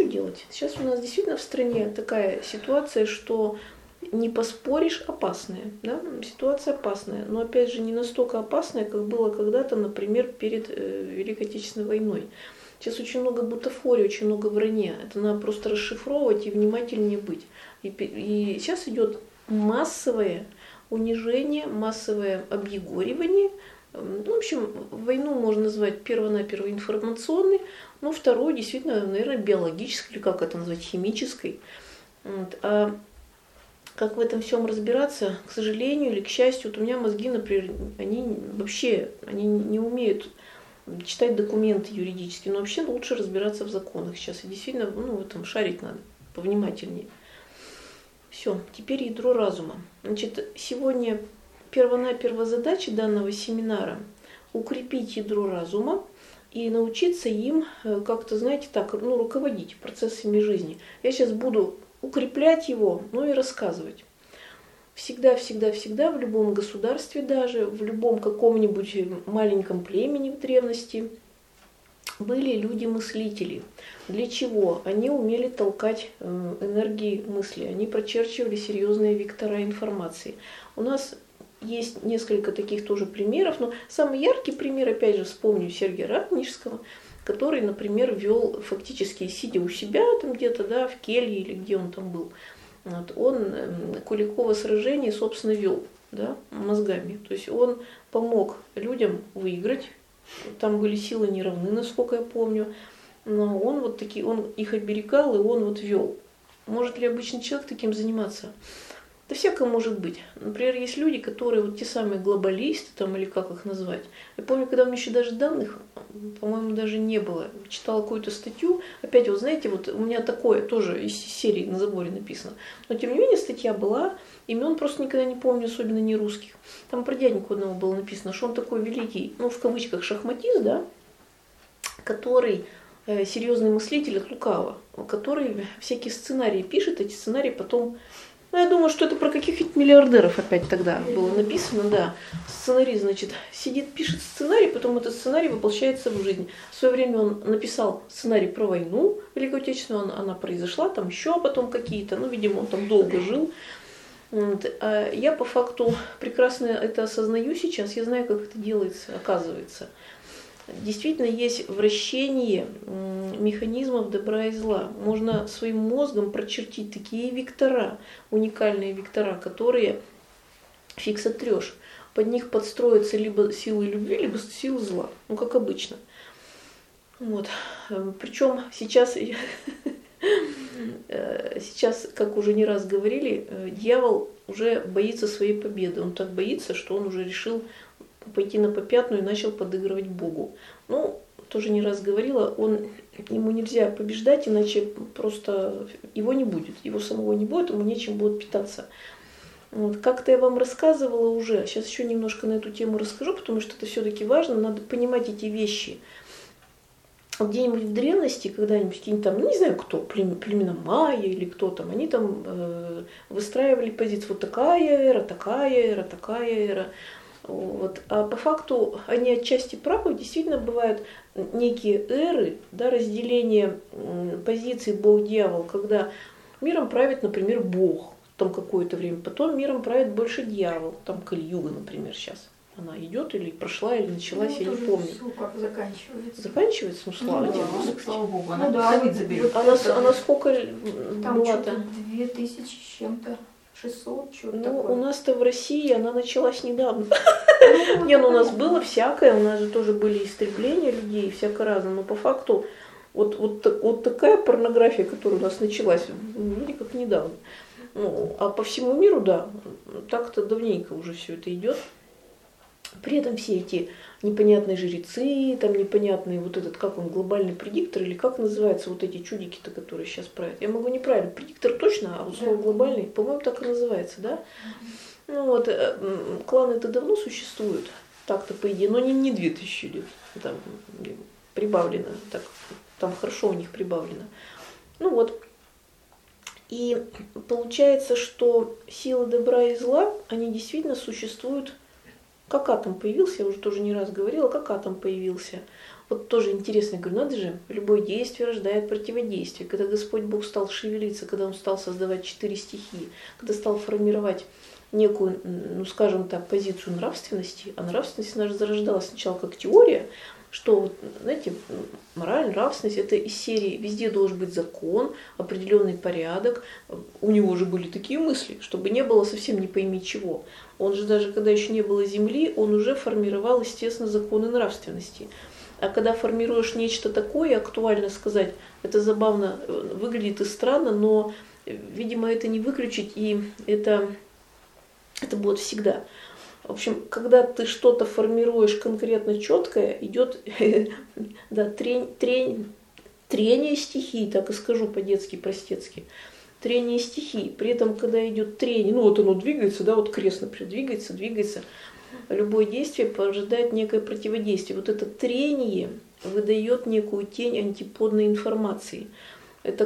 делать? Сейчас у нас действительно в стране такая ситуация, что не поспоришь, опасная. Да? Ситуация опасная, но опять же не настолько опасная, как было когда-то, например, перед Великой Отечественной войной. Сейчас очень много бутафории, очень много вранья. Это надо просто расшифровывать и внимательнее быть. И сейчас идет массовое унижение, массовое объегоривание. Ну, в общем, войну можно назвать перво-наперво информационной, но вторую действительно, наверное, биологической, или как это назвать, химической. Вот. А как в этом всем разбираться, к сожалению или к счастью, вот у меня мозги, например, они не умеют читать документы юридические, но вообще лучше разбираться в законах сейчас. И действительно, в этом шарить надо повнимательнее. Все, теперь ядро разума. Значит, сегодня первонаперво задача данного семинара – укрепить ядро разума и научиться им как-то, знаете, так, руководить процессами жизни. Я сейчас буду укреплять его, и рассказывать. Всегда, всегда, всегда в любом государстве даже, в любом каком-нибудь маленьком племени в древности были люди-мыслители. Для чего? Они умели толкать энергии мысли, они прочерчивали серьезные вектора информации. У нас есть несколько таких тоже примеров, но самый яркий пример, опять же, вспомню Сергия Радонежского, который, например, вел фактически, сидя у себя там где-то, да, в келье или где он там был, вот, он Куликово сражение, собственно, вел, да, мозгами. То есть он помог людям выиграть, там были силы неравны, насколько я помню, но он их оберегал, и он вел. Может ли обычный человек таким заниматься? Да всякое может быть. Например, есть люди, которые те самые глобалисты, там, или как их назвать. Я помню, когда у меня еще даже данных, по-моему, даже не было. Читала какую-то статью. Опять, знаете, у меня такое тоже из серии на заборе написано. Но, тем не менее, статья была. Имен просто никогда не помню, особенно не русских. Там про дяденьку одного было написано, что он такой великий, в кавычках, шахматист, да, который серьезный мыслитель от лукава, который всякие сценарии пишет, эти сценарии потом... я думаю, что это про каких-нибудь миллиардеров опять тогда было написано, да. Сценарист, значит, сидит, пишет сценарий, потом этот сценарий воплощается в жизнь. В свое время он написал сценарий про войну Великую Отечественную, она произошла, там еще потом какие-то, видимо, он там долго жил. Вот. А я по факту прекрасно это осознаю сейчас, я знаю, как это делается, оказывается. Действительно есть вращение механизмов добра и зла. Можно своим мозгом прочертить такие вектора, уникальные вектора, которые фиг сотрешь. Под них подстроятся либо силы любви, либо силы зла. Как обычно. Вот. Причем сейчас, как уже не раз говорили, дьявол уже боится своей победы. Он так боится, что он уже решил пойти на попятную и начал подыгрывать Богу. Тоже не раз говорила, ему нельзя побеждать, иначе просто его не будет, его самого не будет, ему нечем будет питаться. Как-то я вам рассказывала уже, сейчас еще немножко на эту тему расскажу, потому что это все-таки важно, надо понимать эти вещи. Где-нибудь в древности, когда-нибудь какие-нибудь там, не знаю кто, племена майя или кто там, они там выстраивали позицию, такая эра, такая эра, такая эра. А по факту они отчасти правы, действительно бывают некие эры, да, разделение позиций Бог-дьявол, когда миром правит, например, Бог там какое-то время, потом миром правит больше дьявол, там Кали-юга, например, сейчас. Она идет или прошла, или началась, я не помню. Как заканчивается. Заканчивается? Слава тебе. Слава Богу, она ковид заберет. Она сколько там была-то? 2000 с чем-то. 600, что-то такое. У нас-то в России она началась недавно. У нас было всякое, у нас же тоже были истребления людей, всякое разное, но по факту вот такая порнография, которая у нас началась, вроде как недавно. А по всему миру, да, так-то давненько уже все это идет. При этом все эти непонятные жрецы, там непонятные как он, глобальный предиктор, или как называются эти чудики-то, которые сейчас правят. Я могу неправильно, предиктор точно, а слово глобальный, по-моему, так и называется, да? Кланы-то давно существуют, так-то по идее, но не 2000 лет, там прибавлено, так, там хорошо у них прибавлено. И получается, что силы добра и зла, они действительно существуют. Как атом появился, я уже тоже не раз говорила, как атом появился. Вот тоже интересно, говорю, надо же, любое действие рождает противодействие. Когда Господь Бог стал шевелиться, когда Он стал создавать 4 стихии, когда стал формировать некую, ну скажем так, позицию нравственности, а нравственность наша зарождалась сначала как теория, что, знаете, мораль, нравственность, это из серии «везде должен быть закон, определенный порядок». У него же были такие мысли, чтобы не было совсем не пойми чего. Он же даже, когда еще не было земли, он уже формировал, естественно, законы нравственности. А когда формируешь нечто такое, актуально сказать, это забавно выглядит и странно, но, видимо, это не выключить, и это будет всегда. В общем, когда ты что-то формируешь конкретно четкое, идет да, трение стихий, так и скажу по-детски, простецки. Трение стихий. При этом, когда идет трение, ну вот оно двигается, да, вот крест, например, двигается, любое действие порождает некое противодействие. Вот это трение выдает некую тень антиподной информации. Это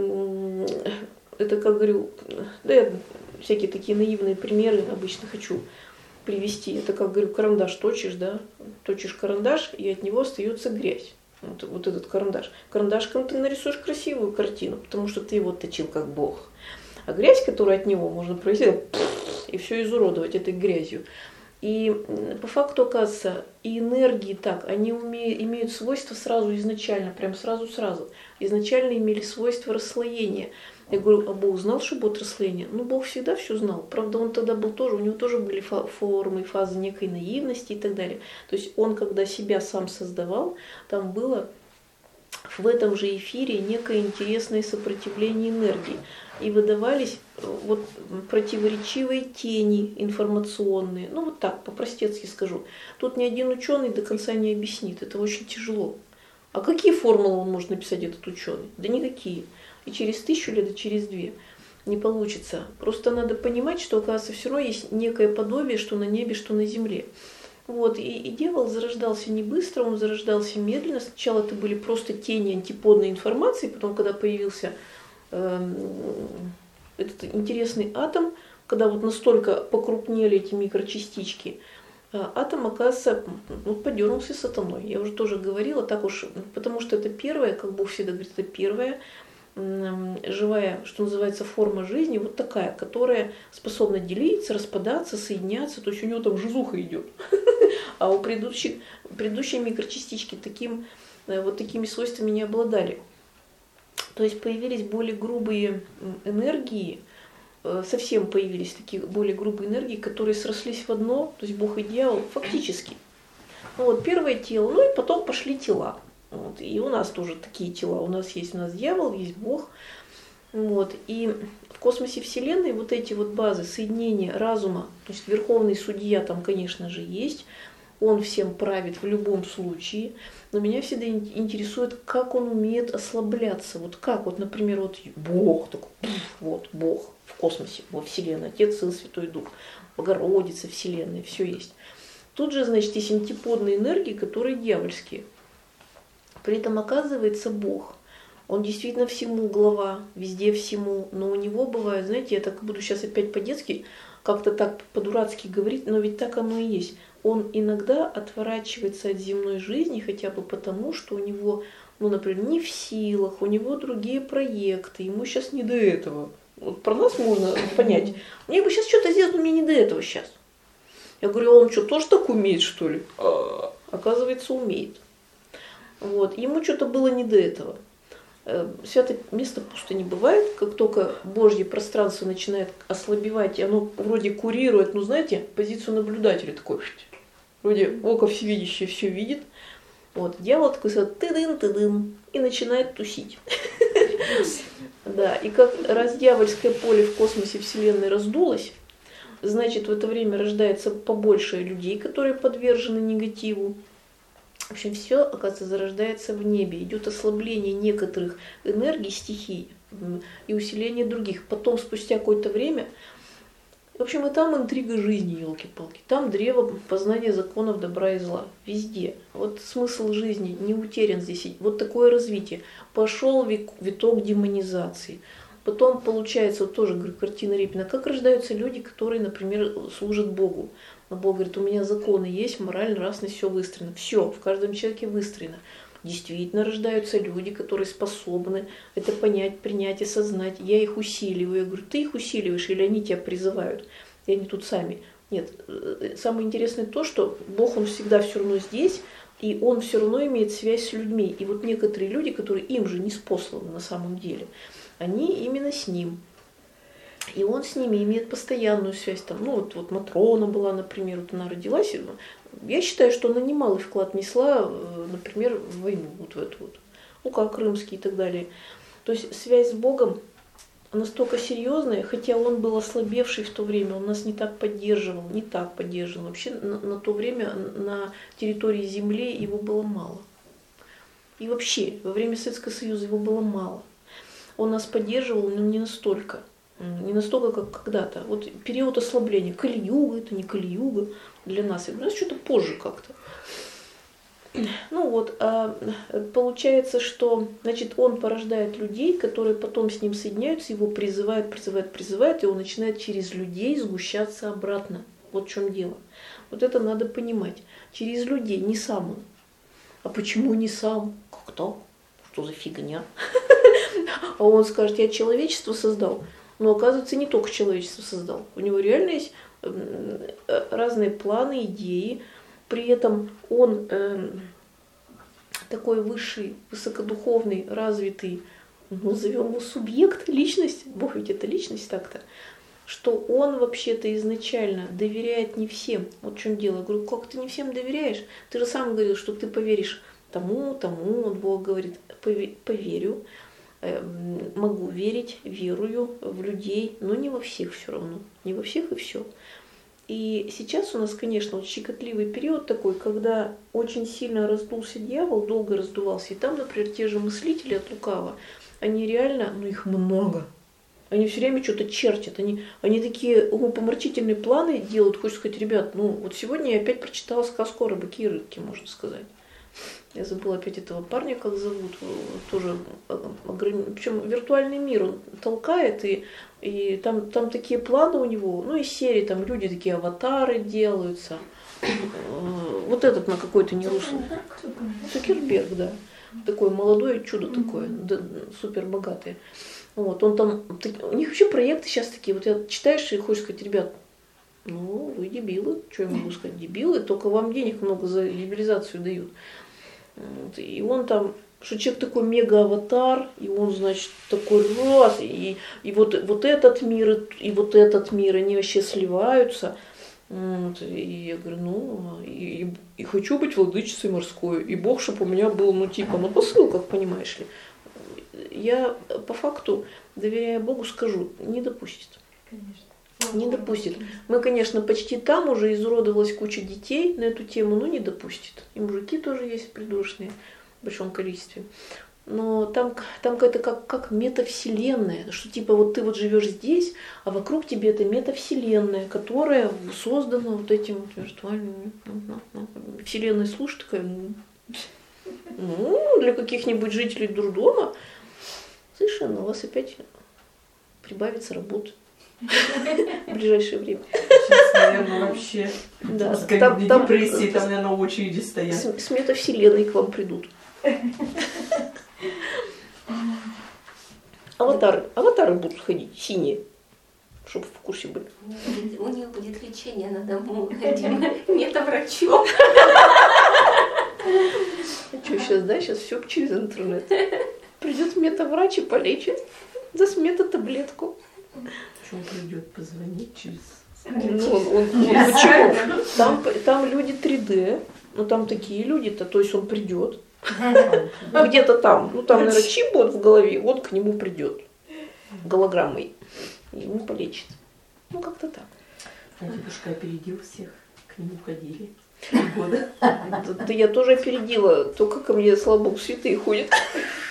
как говорю, да, я всякие такие наивные примеры обычно хочу привести. Это, как говорю, карандаш точишь, да, точишь карандаш, и от него остается грязь. Вот этот карандаш. Карандашком ты нарисуешь красивую картину, потому что ты его точил как Бог. А грязь, которая от него, можно провести и все изуродовать этой грязью. И по факту, оказывается, и энергии так, они имеют свойство сразу изначально, прям сразу. Изначально имели свойство расслоения. Я говорю, а Бог знал, что будет расслоение? Ну, Бог всегда все знал. Правда, он тогда был тоже, у него тоже были формы, фазы некой наивности и так далее. То есть он, когда себя сам создавал, там было в этом же эфире некое интересное сопротивление энергии. И выдавались вот противоречивые тени информационные. Ну, вот так, по-простецки скажу. Тут ни один ученый до конца не объяснит. Это очень тяжело. А какие формулы он может написать, этот ученый? Да никакие. И через 1000 лет, и через 2 не получится. Просто надо понимать, что, оказывается, все равно есть некое подобие, что на небе, что на земле. Вот. И дьявол зарождался не быстро, он зарождался медленно. Сначала это были просто тени антиподной информации, потом, когда появился этот интересный атом, когда вот настолько покрупнели эти микрочастички, атом, оказывается, подернулся сатаной. Я уже тоже говорила, так уж, потому что это первое, как Бог всегда говорит, это первое, живая, что называется, форма жизни, вот такая, которая способна делиться, распадаться, соединяться, то есть у него там жизуха идет. А у предыдущие микрочастички вот такими свойствами не обладали. То есть появились более грубые энергии, совсем появились такие более грубые энергии, которые срослись в одно, то есть Бог и дьявол фактически. Ну вот первое тело, ну и потом пошли тела. Вот, и у нас тоже такие тела. У нас дьявол, есть Бог. Вот, и в космосе Вселенной вот эти вот базы соединения разума, то есть верховный судья там, конечно же, есть. Он всем правит в любом случае. Но меня всегда интересует, как он умеет ослабляться. Вот как, вот, например, вот Бог, такой, вот Бог в космосе, во Вселенной, Отец, Сын, Святой Дух, Богородица, Вселенная, все есть. Тут же, значит, есть антиподные энергии, которые дьявольские. При этом оказывается Бог. Он действительно всему глава, везде всему, но у него бывает, знаете, я так буду сейчас опять по-детски, как-то так по-дурацки говорить, но ведь так оно и есть. Он иногда отворачивается от земной жизни хотя бы потому, что у него, ну, например, не в силах, у него другие проекты, ему сейчас не до этого. Вот про нас можно понять. Мне бы сейчас что-то сделать, но мне не до этого сейчас. Я говорю, а он что, тоже так умеет, что ли? Оказывается, умеет. Вот. Ему что-то было не до этого. Святое место пусто не бывает. Как только Божье пространство начинает ослабевать, и оно вроде курирует, ну знаете, позицию наблюдателя такой. Вроде око всевидящее все видит. Вот. Дьявол такой тыдын, и начинает тусить. Да, и как раз дьявольское поле в космосе Вселенной раздулось, значит, в это время рождается побольше людей, которые подвержены негативу. В общем, все, оказывается, зарождается в небе. Идет ослабление некоторых энергий, стихий и усиление других. Потом, спустя какое-то время, в общем, и там интрига жизни, елки-палки. Там древо познания законов добра и зла. Везде. Вот смысл жизни не утерян здесь. Вот такое развитие. Пошел виток демонизации. Потом получается, вот тоже, говорю, картина Репина, как рождаются люди, которые, например, служат Богу. Но Бог говорит, у меня законы есть, мораль, нравственность, все выстроено. Все в каждом человеке выстроено. Действительно рождаются люди, которые способны это понять, принять и осознать. Я их усиливаю. Я говорю, ты их усиливаешь или они тебя призывают? И они тут сами. Нет, самое интересное то, что Бог, Он всегда все равно здесь, и Он все равно имеет связь с людьми. И вот некоторые люди, которые им же не спосланы на самом деле, они именно с Ним. И Он с ними имеет постоянную связь. Там, ну вот Матрона была, например, вот она родилась. Я считаю, что она немалый вклад несла, например, в войну, вот в эту вот. Ну, как Крымский и так далее. То есть связь с Богом настолько серьезная, хотя он был ослабевший в то время, он нас не так поддерживал. Вообще на то время на территории Земли его было мало. И вообще, во время Советского Союза его было мало. Он нас поддерживал, но не настолько. Не настолько, как когда-то. Вот период ослабления. Кали-юга, это не Кали-юга для нас. У нас что-то позже как-то. Ну вот, получается, что, значит, он порождает людей, которые потом с ним соединяются, его призывают, и он начинает через людей сгущаться обратно. Вот в чем дело. Вот это надо понимать. Через людей, не сам он. А почему не сам? Как так? Что за фигня? А он скажет, я человечество создал. Но оказывается, не только человечество создал. У него реально есть разные планы, идеи. При этом он такой высший, высокодуховный, развитый, назовем его субъект, личность. Бог ведь это личность так-то. Что он вообще-то изначально доверяет не всем. Вот в чем дело. Я говорю, как ты не всем доверяешь? Ты же сам говорил, что ты поверишь тому. Вот Бог говорит, поверю. Могу верить, верую в людей, но не во всех все равно. Не во всех и все. И сейчас у нас, конечно, вот щекотливый период такой, когда очень сильно раздулся дьявол, долго раздувался. И там, например, те же мыслители от лукава, они реально, их много. Они все время что-то чертят. Они такие умопомрачительные планы делают. Хочется сказать, ребят, вот сегодня я опять прочитала сказку о рыбаке и рыбке, можно сказать. Я забыла опять этого парня, как зовут, тоже, причем виртуальный мир он толкает, и там такие планы у него, из серии там люди такие аватары делаются, вот этот на какой-то нерусский. Цукерберг, да, такое молодое чудо такое, супер богатое. Вот, он там, у них вообще проекты сейчас такие, вот я читаешь и хочешь сказать, ребят, вы дебилы, что я могу сказать, дебилы, только вам денег много за дебилизацию дают. И он там, что человек такой мега-аватар, и он, значит, такой раз, и вот этот мир, и вот этот мир, они вообще сливаются. И я говорю, и хочу быть владычицей морской, и Бог, чтобы у меня был, на посылках, понимаешь ли. Я по факту, доверяя Богу, скажу, не допустит. Конечно. Не допустит. Мы, конечно, почти там уже изуродовалась куча детей на эту тему, но не допустит. И мужики тоже есть придурочные в большом количестве. Но там какая-то как метавселенная, что типа вот ты вот живешь здесь, а вокруг тебе это метавселенная, которая создана вот этим вот виртуальным вселенной. Слушай, такая, для каких-нибудь жителей дурдома, совершенно у вас опять прибавится работы. В ближайшее время. Сейчас, наверное, вообще да. с ковидной депрессией там, наверное, очереди стоят. С метавселенной к вам придут. Аватары будут ходить, синие, чтобы в курсе были. У них будет лечение на дому, метаврачом. Что сейчас, сейчас все через интернет. Придет метаврач и полечит, даст метатаблетку. Что он придет позвонить через... Почему? Там люди 3D, но там такие люди-то, то есть он придет. Где-то там, там, наверное, чип будет в голове, он к нему придет голограммой, и ему полечит. Как-то так. Дедушка опередил всех, к нему ходили. Да я тоже опередила, только ко мне, слава богу, святые ходят.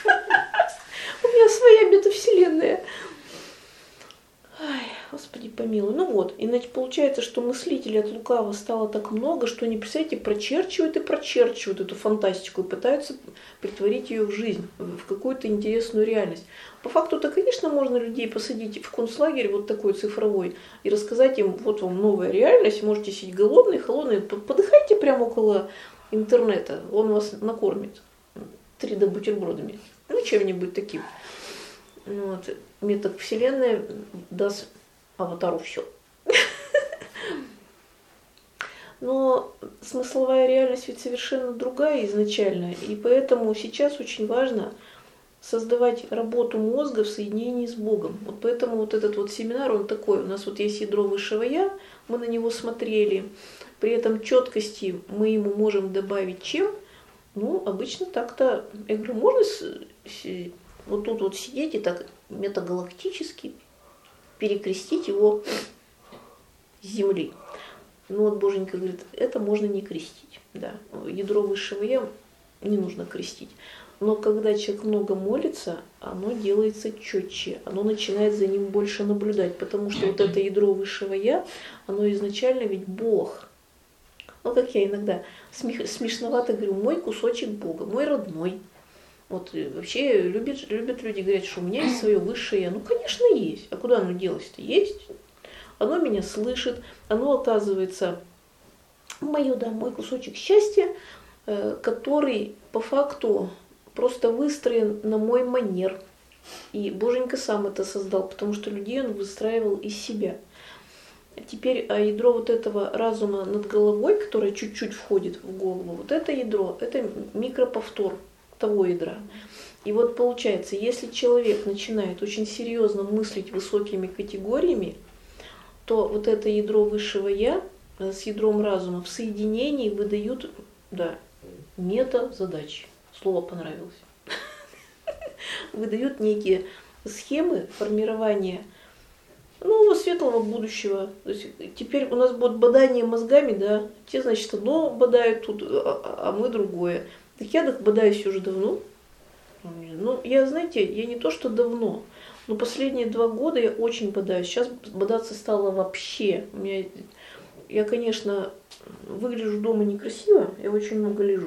У меня своя метавселенная. Ай, Господи, помилуй. милый. Ну вот, и значит, получается, что мыслителей от лукавого стало так много, что они, представляете, прочерчивают и прочерчивают эту фантастику и пытаются притворить ее в жизнь, в какую-то интересную реальность. По факту-то, конечно, можно людей посадить в концлагерь вот такой цифровой и рассказать им, вот вам новая реальность, можете сидеть голодные, холодные, подыхайте прямо около интернета, он вас накормит 3D бутербродами, ну чем-нибудь таким. Вот. Метод Вселенной даст аватару все. Но смысловая реальность ведь совершенно другая изначально, и поэтому сейчас очень важно создавать работу мозга в соединении с Богом. Вот поэтому вот этот вот семинар, он такой, у нас вот есть ядро высшего Я, мы на него смотрели, при этом четкости мы ему можем добавить чем? Ну, обычно так-то, я говорю, можно вот тут вот сидеть и так метагалактически перекрестить его с земли. Ну вот Боженька говорит, это можно не крестить. Да. Ядро высшего Я не нужно крестить. Но когда человек много молится, оно делается четче, оно начинает за ним больше наблюдать, потому что вот это ядро высшего Я, оно изначально ведь Бог. Ну, как я иногда смешновато говорю, мой кусочек Бога, мой родной. Вот вообще любят люди говорят, что у меня есть свое высшее Я. Ну, конечно, есть. А куда оно делось-то? Есть. Оно меня слышит, оно оказывается мое, да, мой кусочек счастья, который по факту просто выстроен на мой манер. И Боженька сам это создал, потому что людей он выстраивал из себя. Теперь ядро вот этого разума над головой, которое чуть-чуть входит в голову, вот это ядро, это микроповтор того ядра. И вот получается, если человек начинает очень серьезно мыслить высокими категориями, то вот это ядро высшего Я с ядром разума в соединении выдают, да, мета-задачи. Слово понравилось. Выдают некие схемы формирования, ну, светлого будущего. То есть теперь у нас будет бодание мозгами, да, те, значит, одно бодают тут, а мы другое. Так я так бодаюсь уже давно. Ну, я, знаете, я не то, что давно, но последние 2 года я очень бодаюсь. Сейчас бодаться стало вообще. Я, конечно, выгляжу дома некрасиво, я очень много лежу.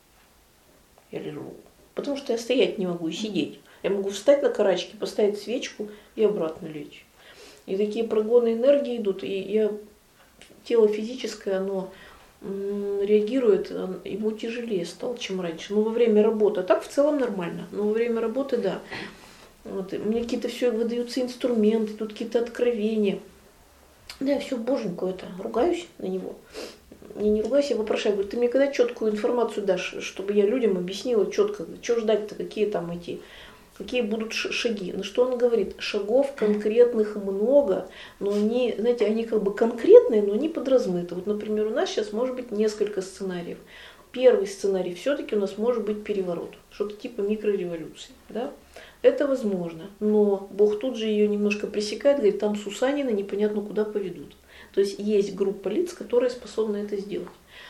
Я лежу. Потому что я стоять не могу и сидеть. Я могу встать на карачки, поставить свечку и обратно лечь. И такие прогоны энергии идут, и тело физическое, оно реагирует, ему тяжелее стало, чем раньше. Но во время работы, а так в целом нормально, но во время работы, да. Вот, мне какие-то все выдаются инструменты, тут какие-то откровения. Да, я все Боженьку это, ругаюсь на него. Я не ругаюсь, я вопрошаю, говорю, ты мне когда четкую информацию дашь, чтобы я людям объяснила четко, что ждать-то, какие там какие будут шаги. На что он говорит? Шагов конкретных много, но они, знаете, они как бы конкретные, но они подразмыты. Вот, например, у нас сейчас может быть несколько сценариев. Первый сценарий, все-таки у нас может быть переворот, что-то типа микрореволюции. Да? Это возможно, но Бог тут же ее немножко пресекает, говорит, там Сусанина непонятно куда поведут. То есть есть группа лиц, которые способны это сделать.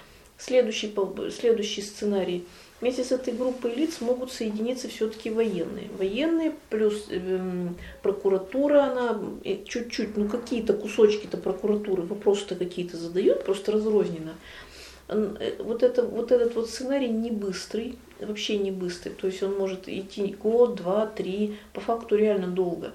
Следующий сценарий. Вместе с этой группой лиц могут соединиться все-таки военные. Военные плюс прокуратура, она чуть-чуть, ну какие-то кусочки-то прокуратуры, вопросы-то какие-то задают, просто разрозненно. Вот этот вот сценарий не быстрый, вообще не быстрый. То есть он может идти год, 2, 3, по факту реально долго.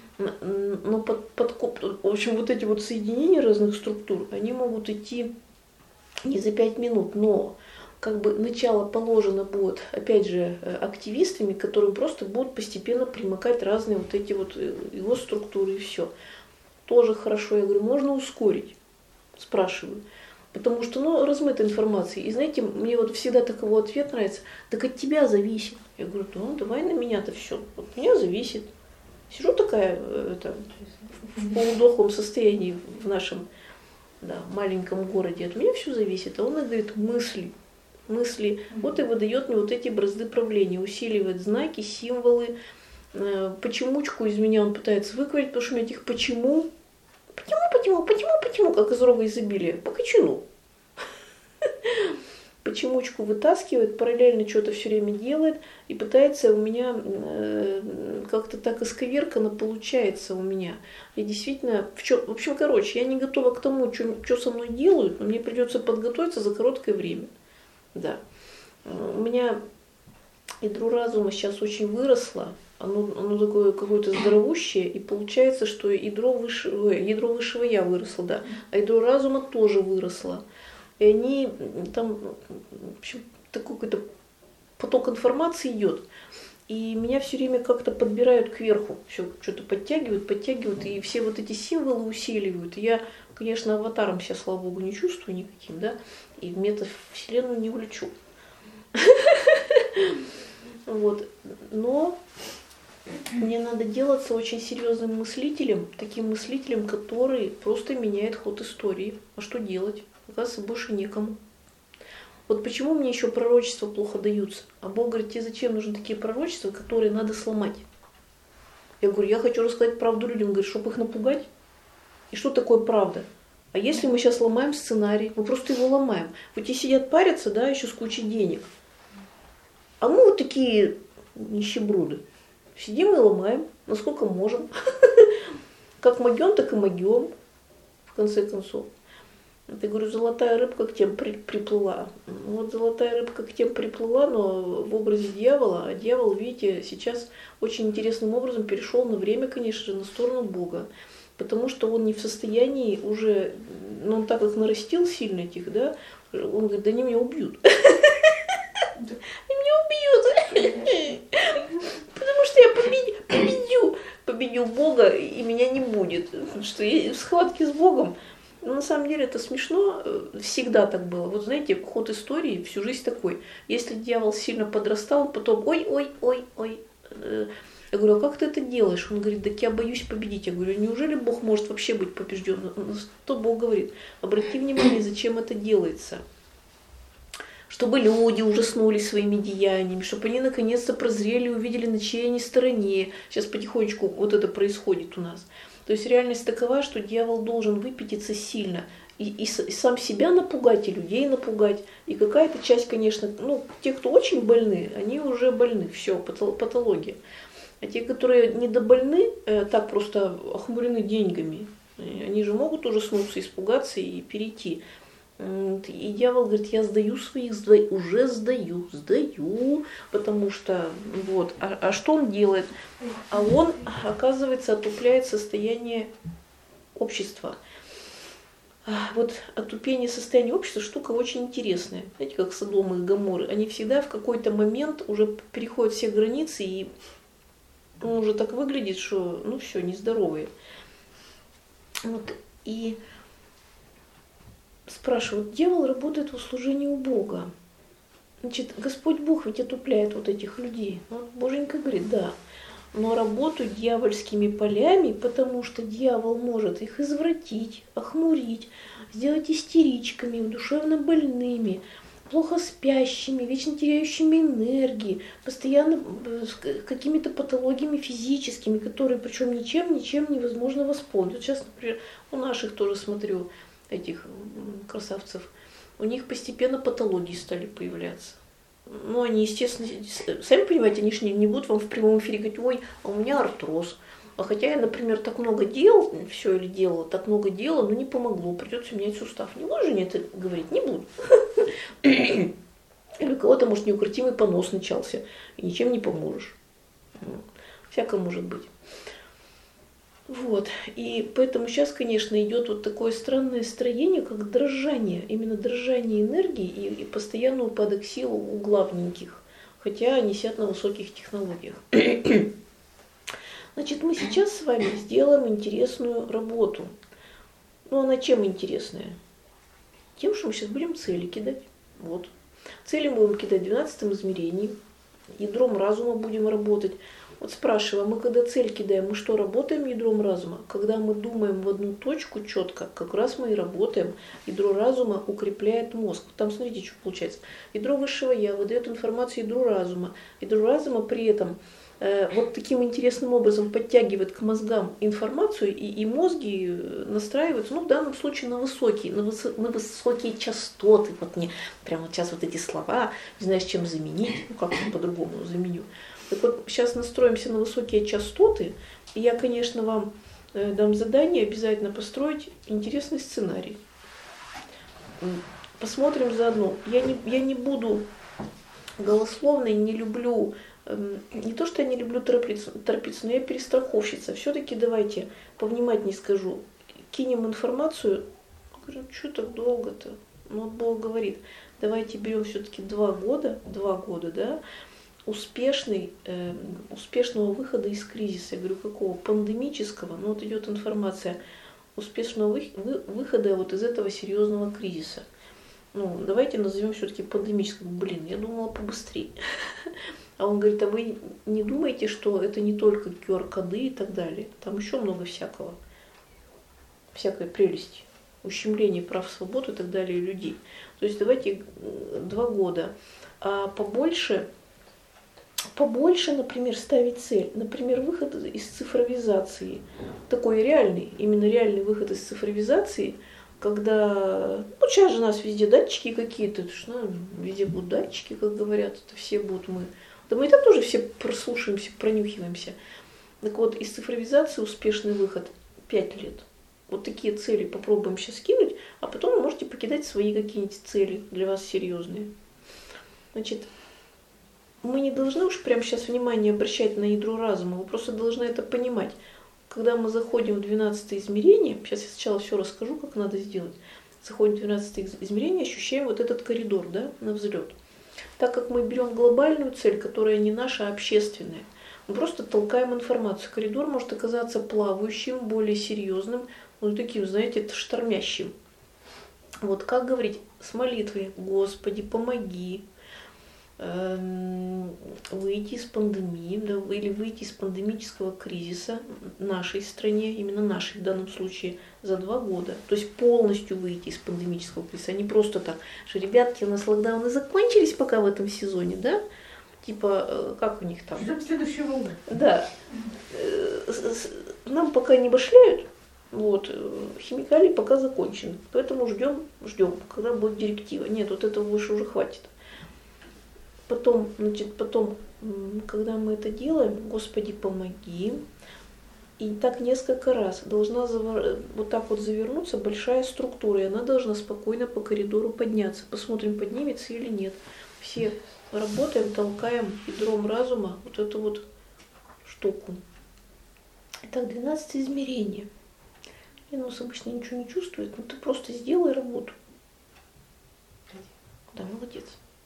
Но в общем, вот эти вот соединения разных структур, они могут идти не за 5 минут, но как бы начало положено будет, опять же, активистами, которым просто будут постепенно примыкать разные вот эти вот его структуры и все. Тоже хорошо, я говорю, можно ускорить, спрашиваю. Потому что, ну, размыта информация. И знаете, мне вот всегда такой ответ нравится, так от тебя зависит. Я говорю, ну, давай на меня-то все. Вот от меня зависит. Сижу такая в полудохлом состоянии в нашем маленьком городе. От меня все зависит. А он говорит, мысли. Вот и выдает мне вот эти бразды правления. Усиливает знаки, символы. Почемучку из меня он пытается выковырять, потому что у меня этих почему, как из рога изобилия, по кочану. Почемучку вытаскивает, параллельно что-то все время делает и пытается у меня как-то так исковерканно получается у меня. Я действительно, в общем, короче, я не готова к тому, что со мной делают, но мне придется подготовиться за короткое время. Да. У меня ядро разума сейчас очень выросло, оно такое какое-то здоровущее, и получается, что ядро высшего я выросло, да, а ядро разума тоже выросло. И они там, в общем, такой какой-то поток информации идет. И меня все время как-то подбирают кверху, все что-то подтягивают, и все вот эти символы усиливают. И я, конечно, аватаром себя, слава богу, не чувствую никаким, да, и в метавселенную не улечу. Вот. Но мне надо делаться очень серьезным мыслителем, таким мыслителем, который просто меняет ход истории. А что делать? Оказывается, больше некому. Вот почему мне еще пророчества плохо даются? А Бог говорит, тебе зачем нужны такие пророчества, которые надо сломать? Я говорю, я хочу рассказать правду людям, говорит, чтобы их напугать. И что такое правда? А если мы сейчас ломаем сценарий, мы просто его ломаем. Вот те сидят парятся, да, еще с кучей денег. А мы вот такие нищеброды. Сидим и ломаем, насколько можем. Как могем, так и могем, в конце концов. Я говорю, золотая рыбка к тем приплыла. Вот золотая рыбка к тем приплыла, но в образе дьявола. А дьявол, видите, сейчас очень интересным образом перешел на время, конечно же, на сторону Бога. Потому что он не в состоянии уже, ну он так как нарастил сильно этих, да, он говорит, да они меня убьют. Они меня убьют. Потому что я победю Бога, и меня не будет. Потому что в схватке с Богом. Но на самом деле это смешно, всегда так было. Вот знаете, ход истории всю жизнь такой. Если дьявол сильно подрастал, потом ой. Я говорю, а как ты это делаешь? Он говорит, так я боюсь победить. Я говорю, неужели Бог может вообще быть побежден? Что Бог говорит? Обрати внимание, зачем это делается. Чтобы люди ужаснулись своими деяниями, чтобы они наконец-то прозрели, увидели, на чьей они стороне. Сейчас потихонечку вот это происходит у нас. То есть реальность такова, что дьявол должен выпятиться сильно и сам себя напугать, и людей напугать. И какая-то часть, конечно, ну, те, кто очень больны, они уже больны, все, патология. А те, которые недобольны, так просто охмурены деньгами, они же могут ужаснуться, испугаться и перейти. И дьявол говорит, я сдаю своих, уже сдаю, потому что вот. А что он делает? А он, оказывается, отупляет состояние общества. Вот отупение состояния общества штука очень интересная. Знаете, как Содом и Гоморры. Они всегда в какой-то момент уже переходят все границы, и он уже так выглядит, что ну все, нездоровые. Вот. И спрашивают, дьявол работает в услужении у Бога. Значит, Господь Бог ведь отупляет вот этих людей. Ну, Боженька говорит, да, но работают дьявольскими полями, потому что дьявол может их извратить, охмурить, сделать истеричками, душевно больными, плохо спящими, вечно теряющими энергии, постоянно с какими-то патологиями физическими, которые причем ничем невозможно восполнить. Вот сейчас, например, у наших тоже смотрю, этих красавцев, у них постепенно патологии стали появляться. Ну, они, естественно, сами понимаете, они же не будут вам в прямом эфире говорить, ой, а у меня артроз. А хотя я, например, так много делала, так много делала, но не помогло, придется менять сустав. Не буду же мне это говорить, не буду. Или у кого-то, может, неукротимый понос начался, и ничем не поможешь. Всякое может быть. Вот. И поэтому сейчас, конечно, идет вот такое странное строение, как дрожание, именно дрожание энергии и постоянный упадок сил у главненьких, хотя они сидят на высоких технологиях. Значит, мы сейчас с вами сделаем интересную работу. Ну, она чем интересная? Тем, что мы сейчас будем цели кидать. Вот. Цели мы будем кидать в 12 измерении, ядром разума будем работать. Вот спрашиваю, мы когда цель кидаем, мы что, работаем ядром разума? Когда мы думаем в одну точку четко, как раз мы и работаем. Ядро разума укрепляет мозг. Там смотрите, что получается. Ядро высшего я выдает информацию ядру разума. Ядро разума при этом вот таким интересным образом подтягивает к мозгам информацию, и мозги настраиваются, ну, в данном случае на высокие частоты. Вот мне прямо сейчас вот эти слова, не знаю, с чем заменить, ну, как по-другому заменю. Так вот, сейчас настроимся на высокие частоты, и я, конечно, вам дам задание обязательно построить интересный сценарий. Посмотрим заодно. Я не буду голословной, не люблю, не то, что я не люблю торопиться, но я перестраховщица. Все-таки давайте повнимательнее скажу. Кинем информацию. Говорю, что так долго-то? Ну, вот Бог говорит, давайте берем все-таки 2 года, да, успешного выхода из кризиса. Я говорю, какого? Пандемического. Ну, вот идет информация успешного выхода вот из этого серьезного кризиса. Ну, давайте назовем все-таки пандемическим. Блин, я думала побыстрее. А он говорит, а вы не думаете, что это не только QR-коды и так далее? Там еще много всякого. Всякой прелести. Ущемление прав, свобод и так далее людей. То есть давайте 2 года. А побольше, например, ставить цель. Например, выход из цифровизации. Такой реальный, именно реальный выход из цифровизации, когда, ну, сейчас же у нас везде датчики какие-то, ну, везде будут датчики, как говорят, это все будут мы. Да мы и так тоже все прослушаемся, пронюхиваемся. Так вот, из цифровизации успешный выход 5 лет. Вот такие цели попробуем сейчас скинуть, а потом вы можете покидать свои какие-нибудь цели для вас серьезные. Значит, мы не должны уж прямо сейчас внимание обращать на ядро разума, вы просто должны это понимать. Когда мы заходим в 12 измерение, сейчас я сначала все расскажу, как надо сделать. Заходим в 12 измерение, ощущаем вот этот коридор, да, на взлет. Так как мы берем глобальную цель, которая не наша, а общественная, мы просто толкаем информацию. Коридор может оказаться плавающим, более серьезным, ну таким, знаете, штормящим. Вот как говорить с молитвой: Господи, помоги выйти из пандемии, да, или выйти из пандемического кризиса нашей стране, именно нашей в данном случае, за 2 года. То есть полностью выйти из пандемического кризиса, а не просто так, что, ребятки, у нас локдауны закончились пока в этом сезоне, да? Типа, как у них там? Ждем следующую волну. Да. Нам пока не башляют, вот, химикалии пока закончены, поэтому ждем, когда будет директива. Нет, вот этого больше уже хватит. Потом, когда мы это делаем, Господи, помоги. И так несколько раз должна вот так вот завернуться большая структура, и она должна спокойно по коридору подняться. Посмотрим, поднимется или нет. Все работаем, толкаем ядром разума вот эту вот штуку. Итак, 12 измерение. Ленус обычно ничего не чувствует, но ты просто сделай работу. Да, молодец.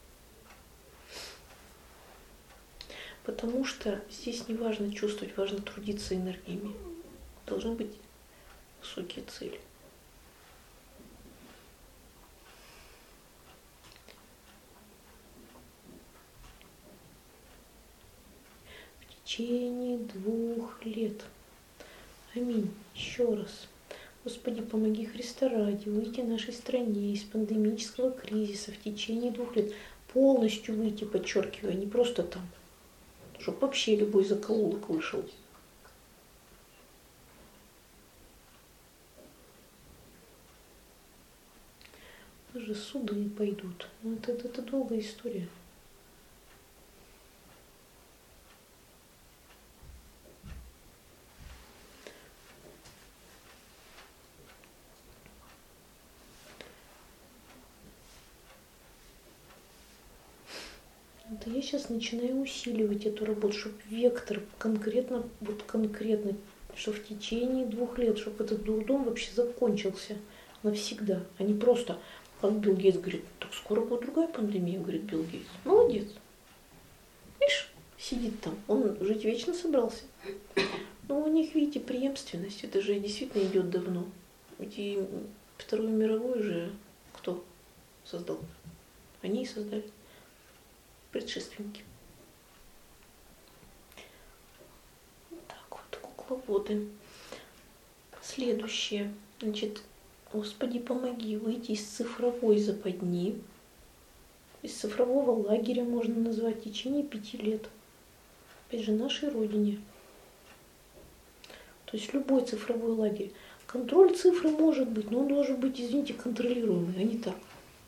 Потому что здесь не важно чувствовать, важно трудиться энергиями. Должны быть высокие цели. В течение 2 лет. Аминь. Еще раз. Господи, помоги Христа ради выйти нашей стране из пандемического кризиса в течение 2 лет. Полностью выйти, подчеркиваю, а не просто там. Чтобы вообще любой закоулок вышел. Даже суды пойдут. Ну, это долгая история. Это я сейчас начинаю усиливать эту работу, чтобы вектор конкретно, что в течение 2 лет, чтобы этот дурдом вообще закончился навсегда, а не просто, как Билл Гейтс говорит, так скоро будет другая пандемия, говорит Билл Гейтс. Молодец. Видишь, сидит там, он жить вечно собрался. Но у них, видите, преемственность, это же действительно идет давно. Ведь и Вторую мировую же кто создал? Они и создали. Предшественники. Так вот, кукловоды. Следующее. Значит, Господи, помоги выйти из цифровой западни. Из цифрового лагеря можно назвать в течение 5 лет. Опять же, нашей родине. То есть любой цифровой лагерь. Контроль цифры может быть, но он должен быть, извините, контролируемый, а не так.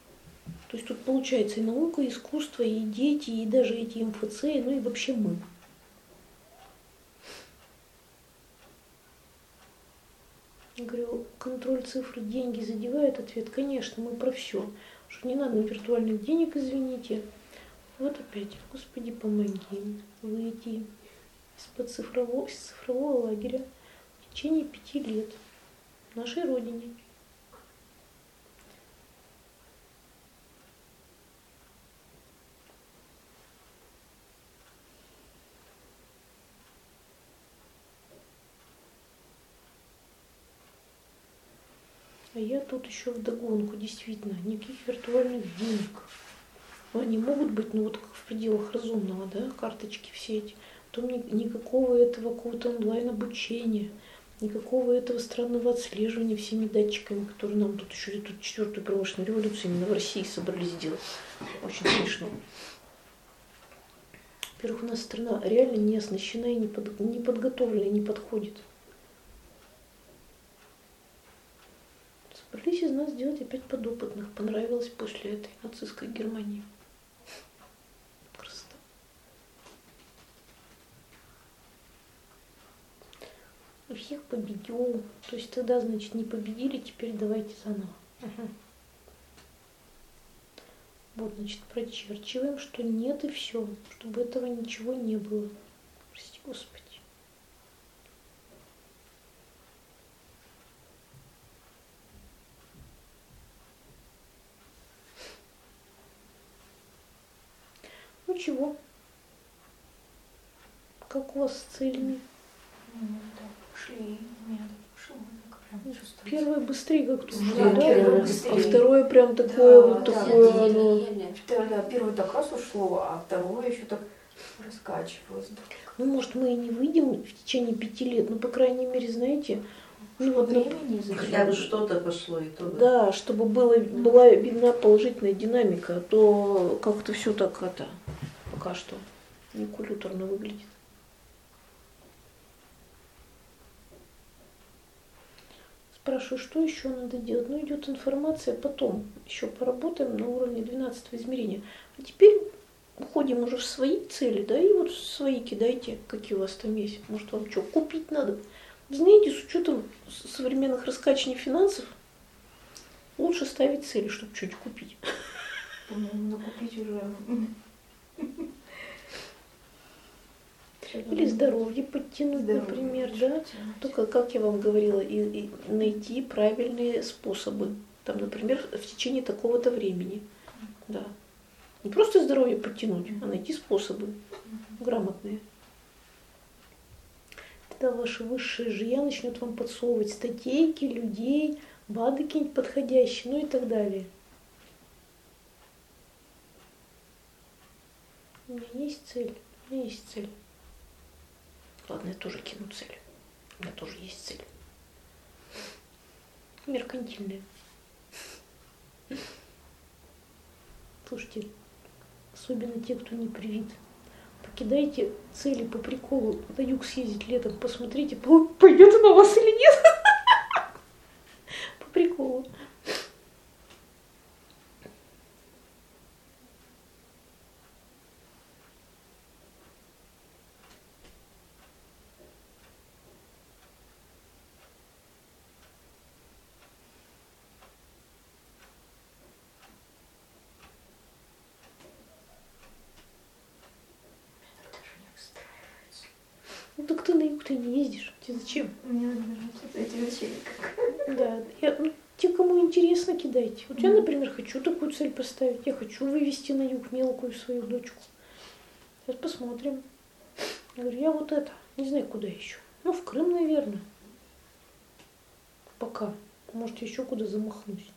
То есть тут получается и наука, и искусство, и дети, и даже эти МФЦ, ну и вообще мы. Я говорю, контроль цифр, деньги задевает? Ответ, конечно, мы про все. Что не надо виртуальных денег, извините. Вот опять, Господи, помоги им выйти из цифрового лагеря в течение 5 лет в нашей Родине. А я тут еще вдогонку, действительно, никаких виртуальных денег. Ну, они могут быть, ну вот как в пределах разумного, да, карточки все эти. Потом никакого этого какого-то онлайн-обучения, никакого этого странного отслеживания всеми датчиками, которые нам тут еще эту 4-ю промышленную революцию именно в России собрались сделать. Очень смешно. Во-первых, у нас страна реально не оснащена и не подготовлена, и не подходит. Собрались из нас сделать опять подопытных. Понравилось после этой нацистской Германии. Красота. Всех победил. То есть тогда, значит, не победили, теперь давайте заново. Угу. Вот, значит, прочерчиваем, что нет и все. Чтобы этого ничего не было. Прости, Господи. Ну чего? Как у вас с целями? Ну, так, пошли, меня так пошло. Первое быстрее как-то ушло, Да, да? первое А быстрее. второе прям такое Да, вот да, такое. да, оно- еле-еле. Да, первый так раз ушло, а второе еще так раскачивалось. Ну, может, мы и не выйдем в течение 5 лет, но, по крайней мере, знаете, ну вот, Времени Хотя бы что-то пошло и то. да, чтобы была видна положительная динамика, а то как-то все так это пока что не культурно выглядит. Спрашиваю, что еще надо делать? Ну, идет информация, потом еще поработаем на уровне 12-го измерения. А теперь уходим уже в свои цели, да, и вот свои кидайте, какие у вас там есть. Может, вам что, купить надо? Знаете, с учетом современных раскачаний финансов, лучше ставить цели, чтобы что-нибудь купить. По-моему, накупить уже. Или здоровье подтянуть, Здоровье например, лучше да. потянуть. Только, как я вам говорила, и найти правильные способы. Там, например, в течение такого-то времени. Да. Не просто здоровье подтянуть, а найти способы грамотные. Тогда ваше высшее же я начнет вам подсовывать статейки, людей, БАДы какие-нибудь подходящие, ну и так далее. У меня есть цель. У меня есть цель. Ладно, я тоже кину цель. У меня тоже есть цель. Меркантильная. Слушайте, особенно те, кто не привит. Покидайте цели по приколу. На юг съездить летом, посмотрите, пойдет она у вас или нет. По приколу. Ну так ты на юг-то не ездишь. Тебе зачем? Мне нравятся эти вещи. Да, те, кому интересно, кидайте. Вот я, например, хочу такую цель поставить. Я хочу вывести на юг мелкую свою дочку. Сейчас посмотрим. Я говорю, я вот это, не знаю, куда еще. Ну, в Крым, наверное. Пока. Может, еще куда замахнусь.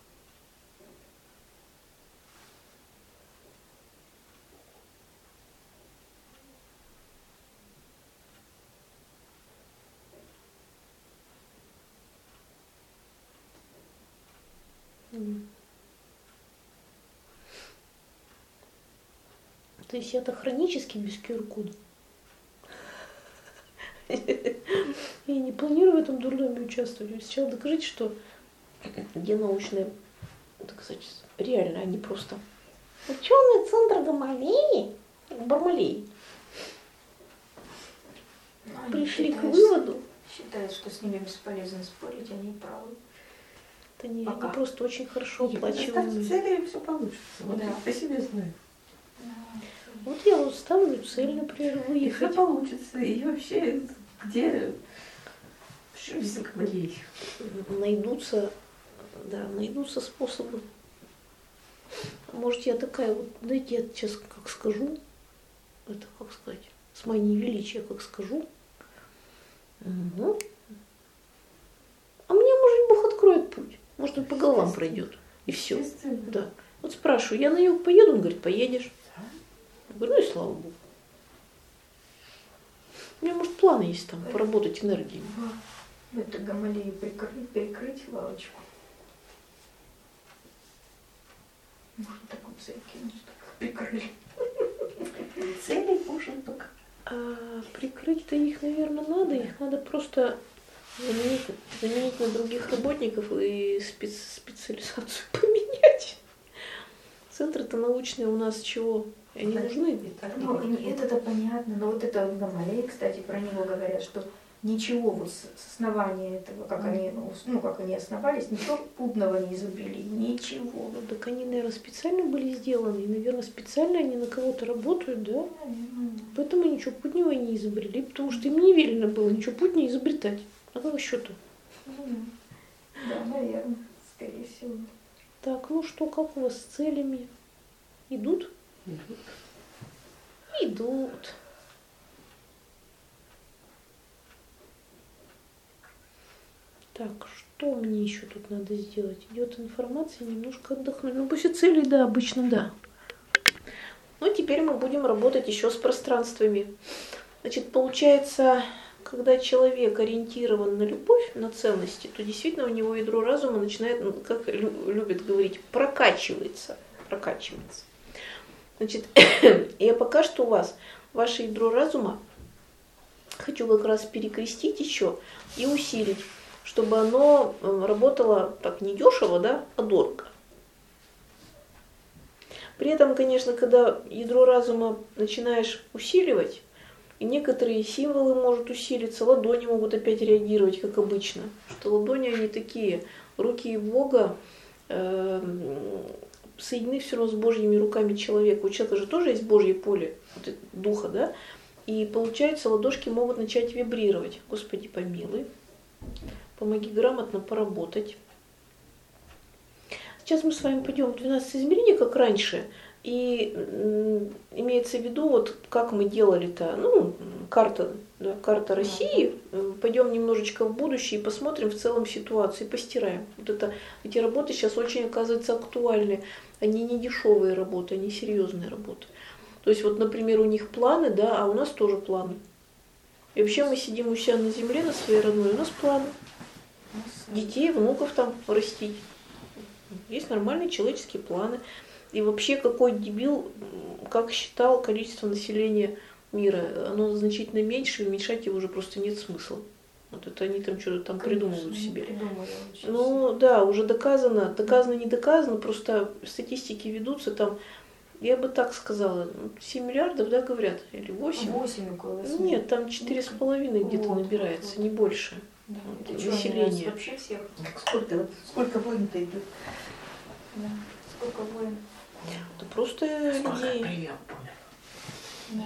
То есть я-то хронически без QR-кода. Я не планирую в этом дурдоме участвовать. Сначала докажите, что где научное доказательство. Реально, а не просто. Ученый центр Гамалеи, Бармалеи, пришли к выводу, считает, что с ними бесполезно спорить, они правы. Это не, Пока. они просто очень хорошо Ставь оплачиваемые. цели, и все получится. Вот Да. я по себе знаю. Вот я вот ставлю цель, например, И все выехать. получится. И вообще, где жизнь к моей. Найдутся способы. Может, я такая вот, дайте я сейчас как скажу, это как сказать, с моей невеличия как скажу. Мгм. А мне, может, Бог откроет путь. Может, он по головам пройдет. И все. Естественно. Да. Вот спрашиваю, я на юг поеду? Он говорит, поедешь. Да. Я говорю, ну и слава Богу. У меня, может, планы есть там, поработать энергией. В эту Гамалею перекрыть лавочку. Можно такую цель кинуть, чтобы прикрыли. Цели можно только. А прикрыть-то их, наверное, надо. Их надо просто заменить на других работников и специализацию поменять. Центры-то научные у нас чего? Они нужны. Ну, это-то понятно, но вот это Гамалей, кстати, про него говорят, что ничего вот с основания этого, как они основались, ничего путного не изобрели, ничего. Ну, так они, наверное, специально были сделаны. И, наверное, специально они на кого-то работают, да? Поэтому ничего путнего и не изобрели, потому что им не велено было ничего путнее изобретать. А какого счета? Да, наверное, скорее всего. Так, ну что, как у вас с целями? Идут? Идут. Так, что мне еще тут надо сделать? Идет информация, немножко отдохнуть. Ну, после целей, да, обычно да. Ну, теперь мы будем работать еще с пространствами. Значит, получается, когда человек ориентирован на любовь, на ценности, то действительно у него ядро разума начинает, ну, как любят говорить, прокачивается. Значит, я пока что у вас, ваше ядро разума, хочу как раз перекрестить еще и усилить, чтобы оно работало так не дешево, да, а дорого. При этом, конечно, когда ядро разума начинаешь усиливать, и некоторые символы могут усилиться, ладони могут опять реагировать, как обычно. Что ладони, они такие, руки Бога соединены все равно с Божьими руками человека. У человека же тоже есть Божье поле вот, духа, да? И получается, ладошки могут начать вибрировать. Господи, помилуй. Помоги грамотно поработать. Сейчас мы с вами пойдем в 12 измерений, как раньше. И имеется в виду, вот как мы делали-то, ну, карта России. Пойдем немножечко в будущее и посмотрим в целом ситуацию, и постираем. Вот эти работы сейчас очень, оказывается, актуальны. Они не дешевые работы, они серьезные работы. То есть, вот, например, у них планы, да, а у нас тоже планы. И вообще мы сидим у себя на земле, на своей родной, у нас планы. Детей, внуков там растить. Есть нормальные человеческие планы. И вообще, какой дебил, как считал количество населения мира, оно значительно меньше, и уменьшать его уже просто нет смысла. Вот это они там что-то там придумывают себе. Ну да, уже доказано, не доказано, просто статистики ведутся там, я бы так сказала, 7 миллиардов, да, говорят, или 8? 8 около 8. Нет, там 4,5 где-то Вот, набирается, вот. не больше. Да, Вот, это население. Вообще всех. Сколько войн-то идет? Да. Сколько войн. Это просто людей. Прием. Да.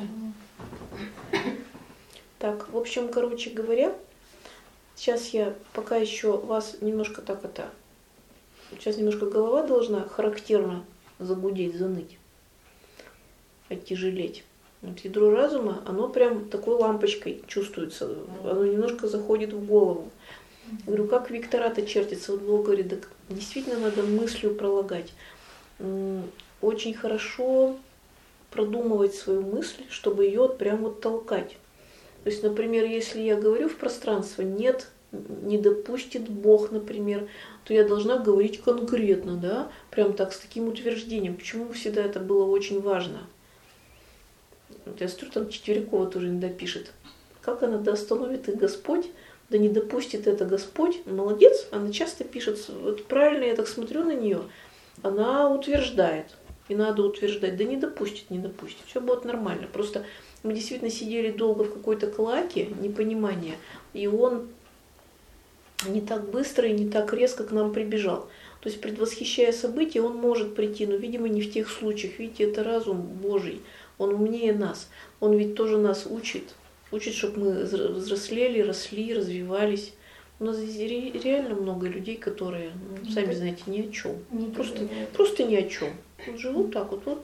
Так, в общем, короче говоря, сейчас я пока еще вас немножко сейчас немножко голова должна характерно загудеть, заныть, оттяжелеть. Вот ядро разума, оно прям такой лампочкой чувствуется, оно немножко заходит в голову. Говорю, как Виктората чертится, вот Бог говорит, да, действительно надо мыслью пролагать. Очень хорошо продумывать свою мысль, чтобы ее прям вот толкать. То есть, например, если я говорю в пространство «нет», не допустит Бог, например, то я должна говорить конкретно, да, прям так, с таким утверждением. Почему всегда это было очень важно? Вот я смотрю, там Четверякова тоже иногда пишет. Как она да остановит их Господь, да не допустит это Господь. Молодец, она часто пишет, вот правильно я так смотрю на нее, она утверждает. И надо утверждать, да не допустит, все будет нормально. Просто Мы действительно сидели долго в какой-то клаке, непонимания, и он не так быстро и не так резко к нам прибежал. То есть, предвосхищая события, он может прийти, но, видимо, не в тех случаях. Видите, это разум Божий, он умнее нас. Он ведь тоже нас учит, чтобы мы взрослели, росли, развивались. У нас здесь реально много людей, которые, сами знаете, ни о чем. Просто ни о чем. Вот живут так вот.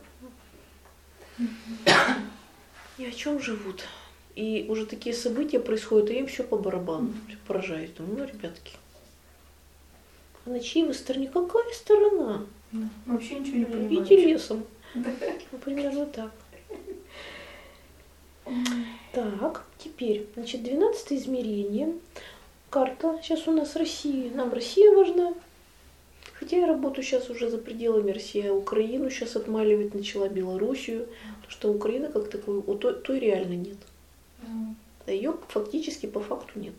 Ни о чем живут. И уже такие события происходят, и им все по барабану. Поражает. Думаю, ребятки. А на чьей вы стороне? Какая сторона? Вообще ничего не понимаю. Идите лесом. Примерно так. Так, теперь, значит, 12 измерение. Карта. Сейчас у нас Россия. Нам Россия важна. Хотя я работаю сейчас уже за пределами России. А Украину сейчас отмаливать начала, Белоруссию. Потому что Украина как такой, той реально нет. А ее фактически по факту нет.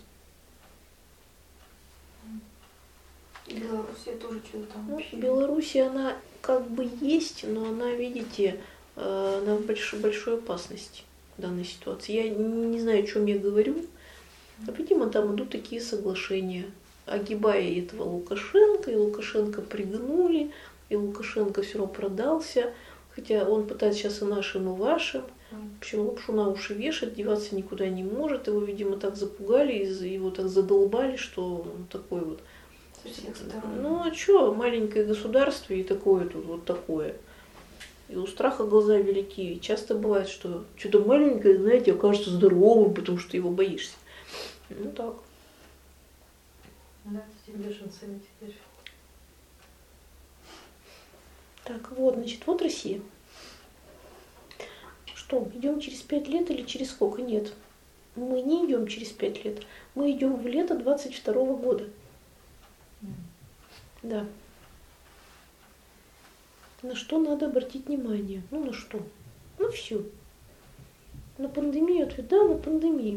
Белоруссия тоже что-то там вообще. Белоруссия, она как бы есть, но она, видите, она в большой опасности в данной ситуации. Я не знаю, о чем я говорю. Видимо, там идут такие соглашения, огибая этого Лукашенко, и Лукашенко пригнули, и Лукашенко все равно продался, хотя он пытается сейчас и нашим, и вашим. В общем, лапшу на уши вешать, деваться никуда не может. Его, видимо, так запугали, его так задолбали, что он такой вот. Ну а что, маленькое государство и такое тут вот такое. И у страха глаза велики. И часто бывает, что что-то маленькое, знаете, окажется здоровым, потому что его боишься. Ну так. Да, с этими беженцами теперь. Так, вот, значит, вот Россия. Что, идем через 5 лет или через сколько? Нет. Мы не идем через 5 лет. Мы идем в лето 22-го года. Да. На что надо обратить внимание? Ну, на что? На все. На пандемию ответ, да, на пандемию.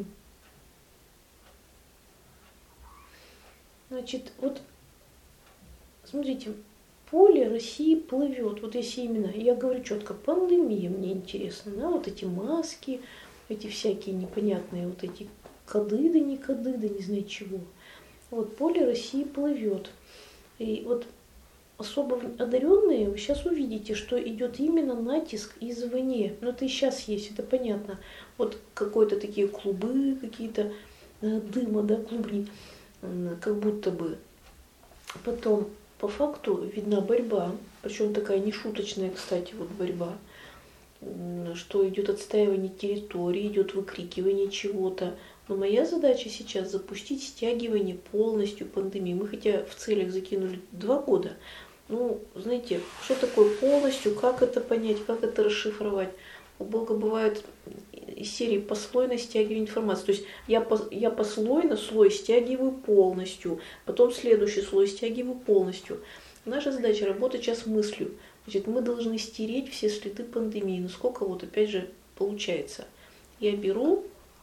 Значит, вот, смотрите, поле России плывет. Вот если именно, я говорю четко, пандемия мне интересна, да, вот эти маски, эти всякие непонятные, вот эти кадыды, не знаю чего. Вот поле России плывет. И вот особо одаренные, вы сейчас увидите, что идет именно натиск извне. Но это и сейчас есть, это понятно. Вот какой-то такие клубы, какие-то дыма, да, клубни, как будто бы. Потом по факту видна борьба, причем такая нешуточная, кстати, вот борьба, что идет отстаивание территории, идет выкрикивание чего-то. Но моя задача сейчас запустить стягивание полностью пандемии. Мы хотя в целях закинули 2 года. Ну, знаете, что такое полностью, как это понять, как это расшифровать. У Бога бывает из серии послойно стягивание информации. То есть я послойно слой стягиваю полностью, потом следующий слой стягиваю полностью. Наша задача работать сейчас мыслью. Значит, мы должны стереть все следы пандемии. Насколько вот опять же получается. Я беру,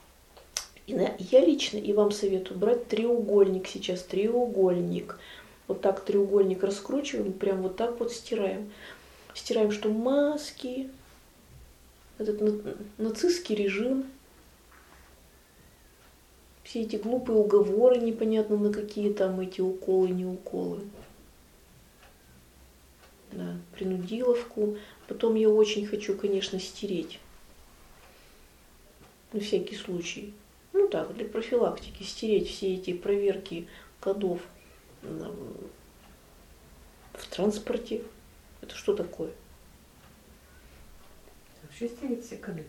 я лично и вам советую брать треугольник сейчас, треугольник. Вот так треугольник раскручиваем, прям вот так вот стираем. Стираем, что маски, этот нацистский режим, все эти глупые уговоры, непонятно на какие там эти уколы, не уколы. Да, принудиловку. Потом я очень хочу, конечно, стереть. На всякий случай. Ну так, для профилактики стереть все эти проверки кодов в транспорте. Это что такое? Вообще стереть все коды.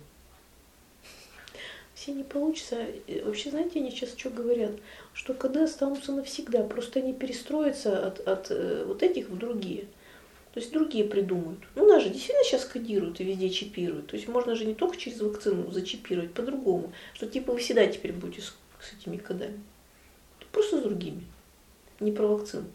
Все не получится. Вообще, знаете, они сейчас что говорят? Что коды останутся навсегда. Просто они перестроятся от вот этих в другие. То есть другие придумают. Ну, нас же действительно сейчас кодируют и везде чипируют. То есть можно же не только через вакцину зачипировать, по-другому. Что типа вы всегда теперь будете с этими кодами. Просто с другими. Не про вакцину.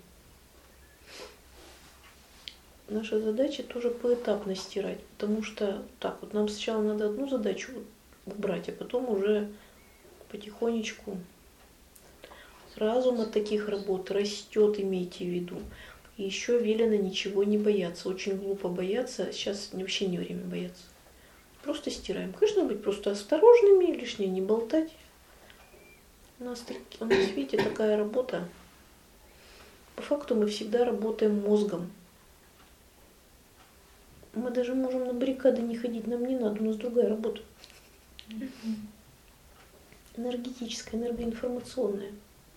Наша задача тоже поэтапно стирать. Потому что так вот нам сначала надо одну задачу убрать, а потом уже потихонечку разум от таких работ растет, имейте в виду. И еще велено ничего не бояться. Очень глупо бояться. Сейчас вообще не время бояться. Просто стираем. Конечно, быть просто осторожными, лишнее не болтать. У нас, видите, такая работа. По факту мы всегда работаем мозгом. Мы даже можем на баррикады не ходить, нам не надо, у нас другая работа. Энергетическая, энергоинформационная.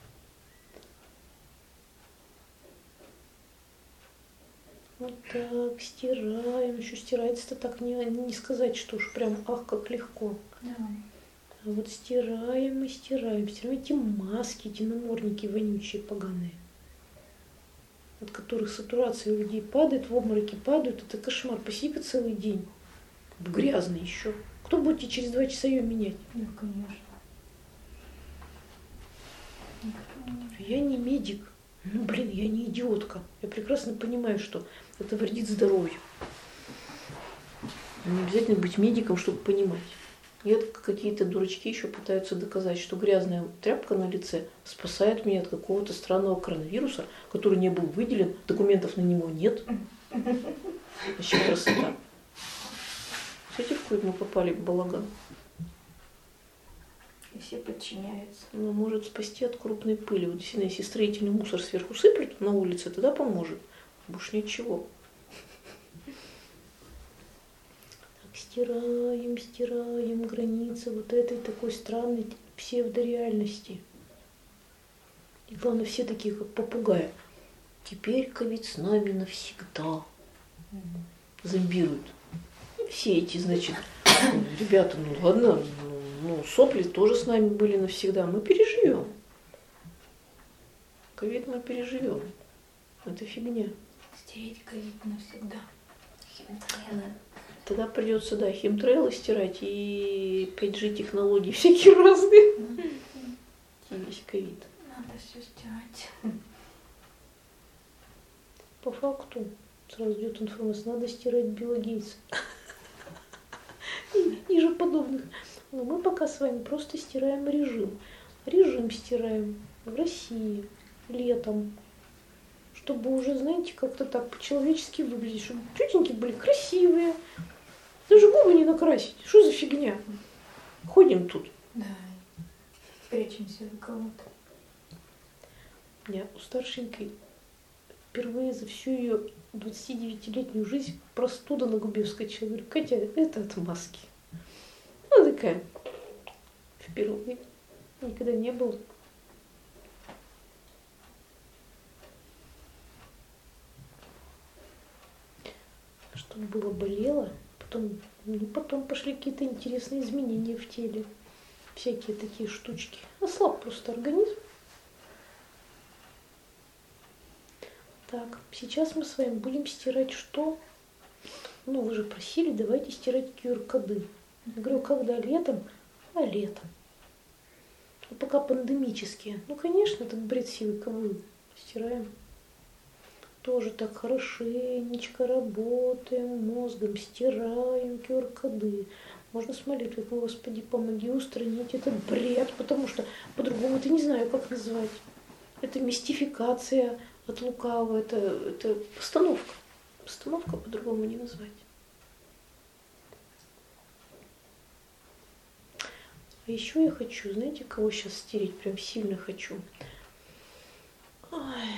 Вот так, стираем. Еще стирается-то так не сказать, что уж прям ах, как легко. Да. А вот стираем и стираем. Стираем эти маски, эти намордники вонючие, поганые, от которых сатурация у людей падает, в обмороки падают. Это кошмар. Посидит целый день. Грязный еще. Кто будет через 2 часа ее менять? Ну, конечно. Я не медик. Ну, блин, я не идиотка. Я прекрасно понимаю, что это вредит здоровью. Не обязательно быть медиком, чтобы понимать. И это какие-то дурачки еще пытаются доказать, что грязная тряпка на лице спасает меня от какого-то странного коронавируса, который не был выделен, документов на него нет. Вообще красота. Смотрите, в какой мы попали в балаган. И все подчиняются. Она может спасти от крупной пыли. Вот действительно, если строительный мусор сверху сыплет на улице, тогда поможет. Больше ничего. Так, стираем границы вот этой такой странной псевдореальности. И главное, все такие, как попугаи. Теперь ковид с нами навсегда. Зомбируют. И все эти, значит, ребята, ну ладно, ну, сопли тоже с нами были навсегда. Мы переживем. Ковид мы переживем. Это фигня. Стереть ковид навсегда. Химтрейлы. Тогда придется, да, химтрейлы стирать и 5G технологии всякие разные. И весь ковид. Надо все стирать. По факту сразу идет информация, надо стирать Билла Гейтса. И ниже подобных. Но мы пока с вами просто стираем режим. Режим стираем в России летом. Чтобы уже, знаете, как-то так по-человечески выглядеть. Чтобы тетеньки были красивые. Даже губы не накрасить. Что за фигня? Ходим тут. Да. Прячемся за кого-то. Я у старшенькой впервые за всю ее 29-летнюю жизнь простуда на губе вскочила. Говорю, Катя, это от маски. Ну, такая, впервые. Никогда не было. Чтобы было болело, потом пошли какие-то интересные изменения в теле. Всякие такие штучки. Ослаб просто организм. Так, сейчас мы с вами будем стирать что? Ну, вы же просили, давайте стирать QR-коды. Я говорю, когда? Летом? А летом. А пока пандемические. Ну, конечно, этот бред силы кого стираем. Тоже так хорошенечко работаем, мозгом стираем QR-коды. Можно с молитвой, Господи, помоги устранить этот бред, потому что по-другому это не знаю, как назвать. Это мистификация от лукавого, это постановка. Постановка по-другому не назвать. А еще я хочу, знаете, кого сейчас стереть? Прям сильно хочу. Ой.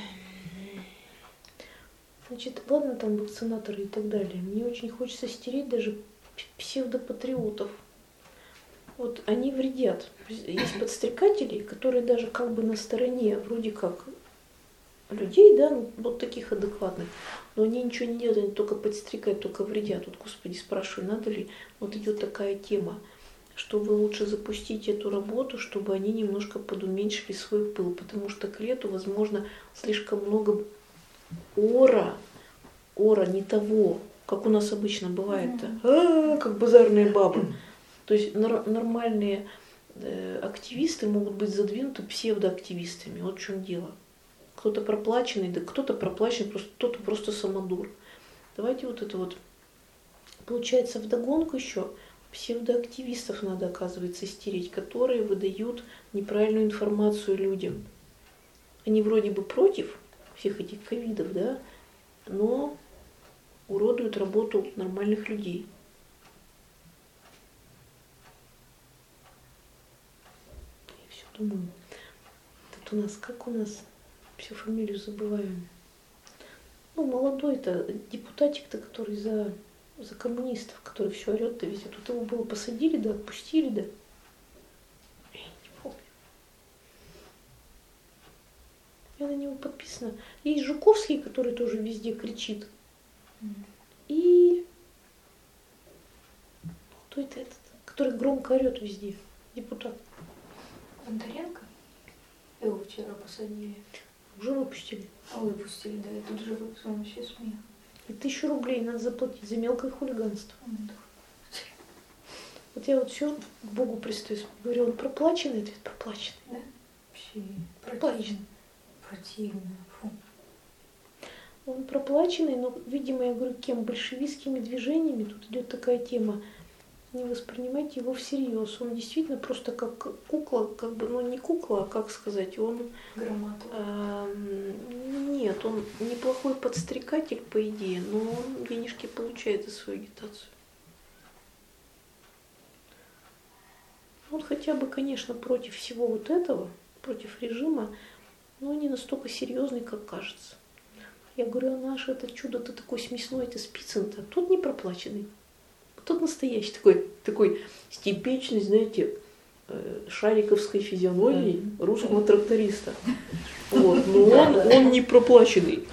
Значит, ладно там вакцинаторы и так далее. Мне очень хочется стереть даже псевдопатриотов. Вот они вредят. Есть подстрекатели, которые даже как бы на стороне вроде как людей, да, ну, вот таких адекватных, но они ничего не делают, они только подстрекают, только вредят. Вот, Господи, спрашиваю, надо ли, вот идет такая тема, что вы лучше запустите эту работу, чтобы они немножко подуменьшили свой пыл, потому что к лету, возможно, слишком много ора не того, как у нас обычно бывает-то, как базарные бабы. То есть нормальные активисты могут быть задвинуты псевдоактивистами. Вот в чем дело. Кто-то проплаченный, да кто-то проплаченный, кто-то просто самодур. Давайте вот это вот. Получается, вдогонку еще псевдоактивистов надо, оказывается, стереть, которые выдают неправильную информацию людям. Они вроде бы против всех этих ковидов, да, но уродуют работу нормальных людей. думаю, тут у нас, как у нас, всю фамилию забываем. Ну, молодой-то депутатик-то, который за коммунистов, который все орет-то везде. Тут его было посадили, да, отпустили, да. Я не помню. Я на него подписана. Есть Жуковский, который тоже везде кричит. И кто-то этот, который громко орет везде. Депутат. Бондаренко? Его вчера посадили. Уже выпустили. А выпустили, да, и тут же выпустил, он вообще смех. И 1000 рублей надо заплатить за мелкое хулиганство. Вот я вот все к Богу пристаю, говорю, он проплаченный? Ответ проплаченный. Да? Вообще Проплаченный. противно. Фу. Он проплаченный, но, видимо, я говорю, кем? Большевистскими движениями. Тут идет такая тема. Не воспринимайте его всерьез. Он действительно просто как кукла, как бы, ну не кукла, а как сказать, он... Громада. Нет, он неплохой подстрекатель, по идее, но он денежки получает за свою агитацию. Он хотя бы, конечно, против всего вот этого, против режима, но не настолько серьезный, как кажется. Я говорю, а наше это чудо-то такой смесной, это Спицын-то, тот не проплаченный. Тот настоящий, такой с типичной, знаете, шариковской физиономией русского тракториста. Вот. Но он не проплаченный.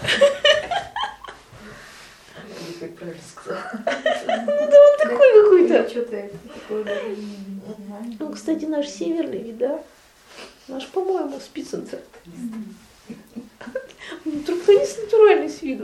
Как правильно сказала. Да он такой какой-то. Что-то такое даже не знаю. Ну, кстати, наш северный, ведь, да? Наш, по-моему, Спицын-то. Тракторист натуральный с виду.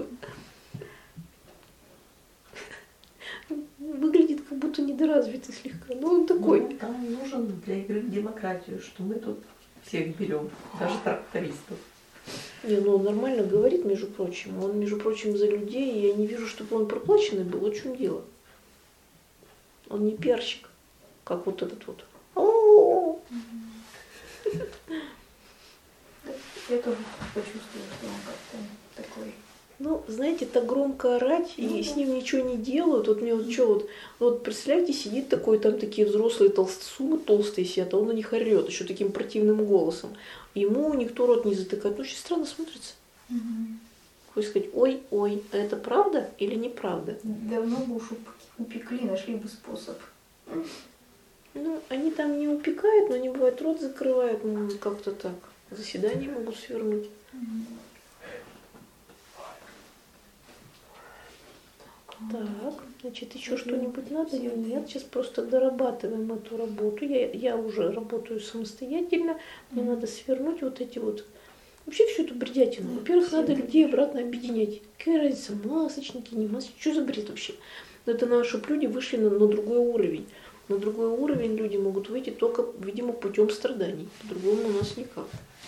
Выглядит как будто недоразвитый слегка. Но он такой. Ну, там нужен для игры в демократию, что мы тут всех берем, даже трактористов. Не, ну он нормально говорит, между прочим. Он, между прочим, за людей, и я не вижу, чтобы он проплаченный был. Вот в чем дело. Он не пиарщик, как вот этот вот. О-о-о! Я тоже почувствовала, что он как-то такой. Ну, знаете, так громко орать, и с ним ничего не делают. Вот мне вот что вот представляете, сидит такой, там такие взрослые толстосумы толстые сидят, а он на них орет еще таким противным голосом. Ему никто рот не затыкает. Ну, очень странно смотрится. Хочешь сказать, ой, а это правда или неправда? Давно бы уж упекли, нашли бы способ. Ну, они там не упекают, но они, бывает, рот закрывают, ну, как-то так. Заседание могут свернуть. Так, значит, еще что-нибудь надо или нет? Сейчас просто дорабатываем эту работу. Я уже работаю самостоятельно. Мне надо свернуть вот эти вот... Вообще всю эту бредятину. Во-первых, надо людей обратно объединять. Какая разница, масочники, не масочники? Что за бред вообще? Это надо, чтобы люди вышли на другой уровень. На другой уровень люди могут выйти только, видимо, путем страданий. По-другому у нас никак.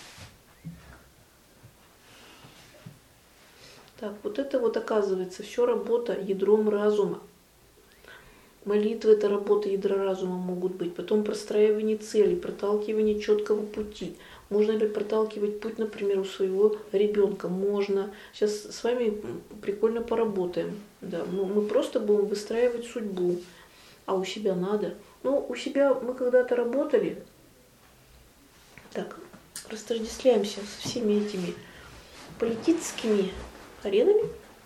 Так, вот это вот оказывается все работа ядром разума. Молитвы — это работа ядра разума могут быть. Потом простраивание целей, проталкивание четкого пути. Можно ли проталкивать путь, например, у своего ребенка? Можно. Сейчас с вами прикольно поработаем. Да, мы просто будем выстраивать судьбу. А у себя надо. Ну, у себя мы когда-то работали. Так, растождествляемся со всеми этими политическими аренами.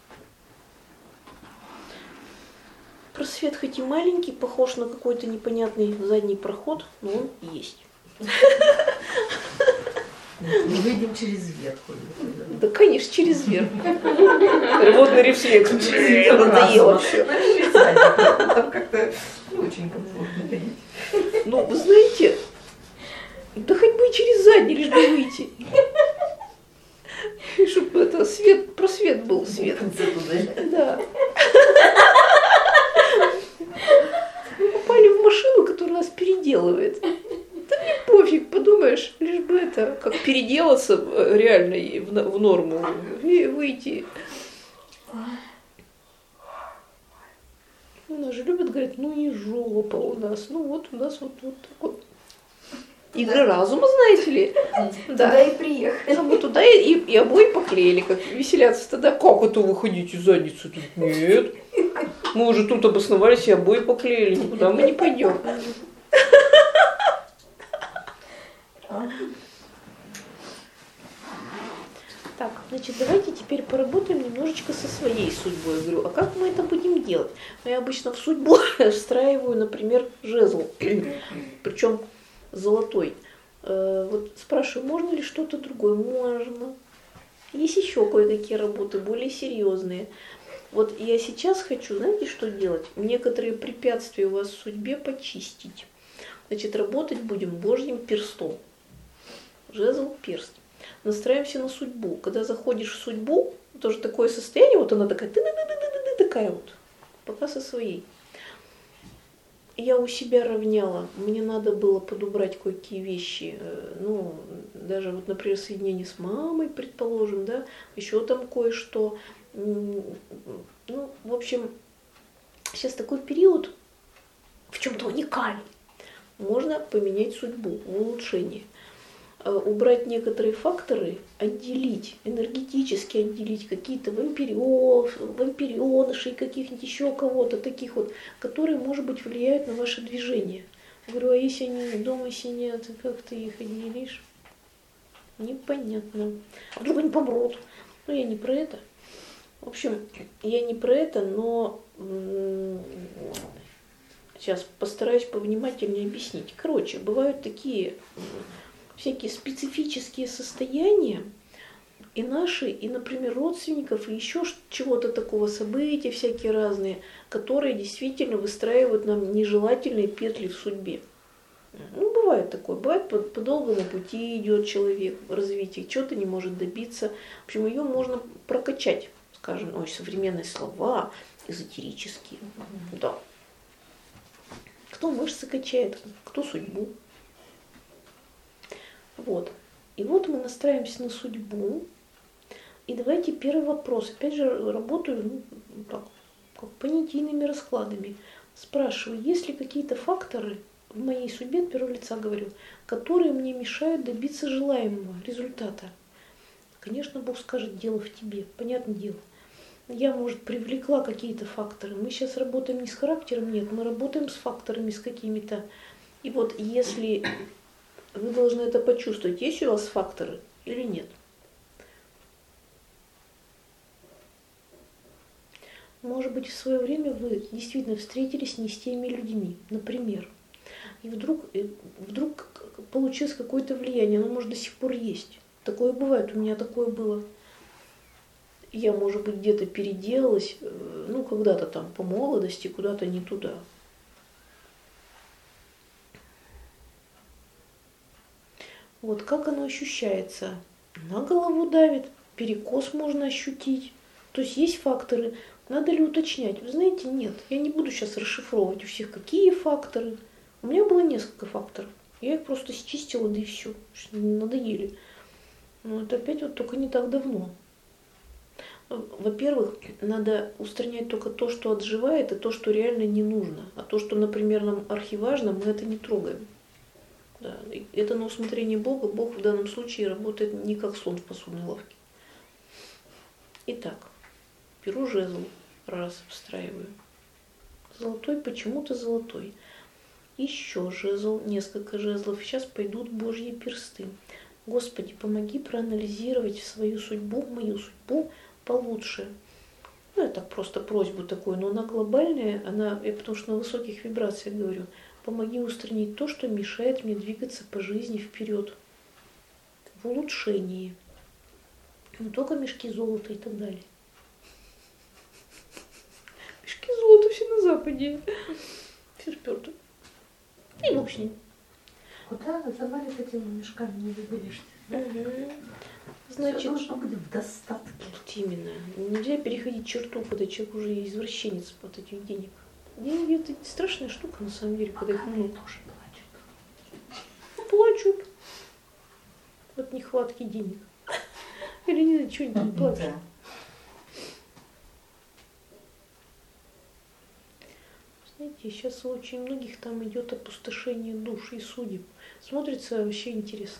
Просвет хоть и маленький, похож на какой-то непонятный задний проход, но он есть. Мы выйдем через верх. Да, конечно, через верх. Рвотный рефлекс. Надоело все. Там как-то не очень комфортно ходить. Ну, вы знаете, да хоть бы и через задний, лишь бы выйти. Чтобы это свет, просвет был свет. Да. Мы попали в машину, которая нас переделывает. Да мне пофиг, подумаешь, лишь бы это, как переделаться реально в норму и выйти. У нас же любят говорить, ну и жопа у нас, ну вот у нас вот так вот. Игры разума, знаете ли? Туда и приехали. А мы туда и обои поклеили, как веселятся тогда. Как это вы ходите задницу тут? Нет. Мы уже тут обосновались и обои поклеили. Никуда мы не пойдем. Значит, давайте теперь поработаем немножечко со своей судьбой. Я говорю, а как мы это будем делать? Я обычно в судьбу встраиваю, например, жезл, причем золотой. Вот спрашиваю, можно ли что-то другое? Можно. Есть еще кое-какие работы, более серьезные. Вот я сейчас хочу, знаете, что делать? Некоторые препятствия у вас в судьбе почистить. Значит, работать будем Божьим перстом. Жезл, перст. Настраиваемся на судьбу. Когда заходишь в судьбу, тоже такое состояние, вот она такая, такая вот, пока со своей. Я у себя равняла, мне надо было подобрать кое-какие вещи, ну, даже вот, например, соединение с мамой, предположим, да, еще там кое-что. Ну, в общем, сейчас такой период, в чем-то уникальный. Можно поменять судьбу в улучшение. Убрать некоторые факторы, отделить, энергетически отделить какие-то вампиренышей, каких-нибудь еще кого-то, таких вот, которые, может быть, влияют на ваше движение. Говорю, а если они дома сидят, как ты их отделишь? Непонятно. А вдруг они помрут? Ну, я не про это. В общем, я не про это, но сейчас постараюсь повнимательнее объяснить. Короче, бывают такие всякие специфические состояния, и наши, и, например, родственников, и еще чего-то такого, события всякие разные, которые действительно выстраивают нам нежелательные петли в судьбе. Ну, бывает такое. Бывает, по долгому пути идет человек в развитии, чего-то не может добиться. В общем, ее можно прокачать, скажем, ой, современные слова, эзотерические. Да. Кто мышцы качает, кто судьбу. Вот. И вот мы настраиваемся на судьбу. И давайте первый вопрос. Опять же, работаю так, как понятийными раскладами. Спрашиваю, есть ли какие-то факторы в моей судьбе, от первого лица говорю, которые мне мешают добиться желаемого результата. Конечно, Бог скажет, дело в тебе. Понятное дело. Я, может, привлекла какие-то факторы. Мы сейчас работаем не с характером, нет, мы работаем с факторами, с какими-то. И вот если вы должны это почувствовать, есть у вас факторы или нет. Может быть, в свое время вы действительно встретились не с теми людьми, например. И вдруг получилось какое-то влияние, оно, может, до сих пор есть. Такое бывает, у меня такое было. Я, может быть, где-то переделалась, ну, когда-то там по молодости, куда-то не туда. Вот как оно ощущается? На голову давит, перекос можно ощутить. То есть есть факторы. Надо ли уточнять? Вы знаете, нет. Я не буду сейчас расшифровывать у всех, какие факторы. У меня было несколько факторов. Я их просто счистила, да и все. Надоели. Но это опять вот только не так давно. Во-первых, надо устранять только то, что отживает, и то, что реально не нужно. А то, что, например, нам архиважно, мы это не трогаем. Да. Это на усмотрение Бога. Бог в данном случае работает не как слон в посудной лавке. Итак, беру жезл, раз, встраиваю. Золотой, почему-то золотой. Еще жезл, несколько жезлов. Сейчас пойдут Божьи персты. Господи, помоги проанализировать свою судьбу, мою судьбу получше. Ну, я так просто просьбу такую, но она глобальная, я потому что на высоких вибрациях говорю. Помоги устранить то, что мешает мне двигаться по жизни вперед. В улучшении. Не только мешки золота и так далее. Мешки золота все на Западе. Все сперто. И бог с ним. Куда завалит этими мешками не выберешься? Угу. Значит, все должно быть в достатке. Вот именно. Нельзя переходить черту, когда человек уже извращенец от этих денег. Деньги — это страшная штука, на самом деле, когда их много. Тоже плачут. Плачут от нехватки денег. Или не знаю, что они там плачут. Да. Знаете, сейчас у очень многих там идет опустошение душ и судеб. Смотрится вообще интересно.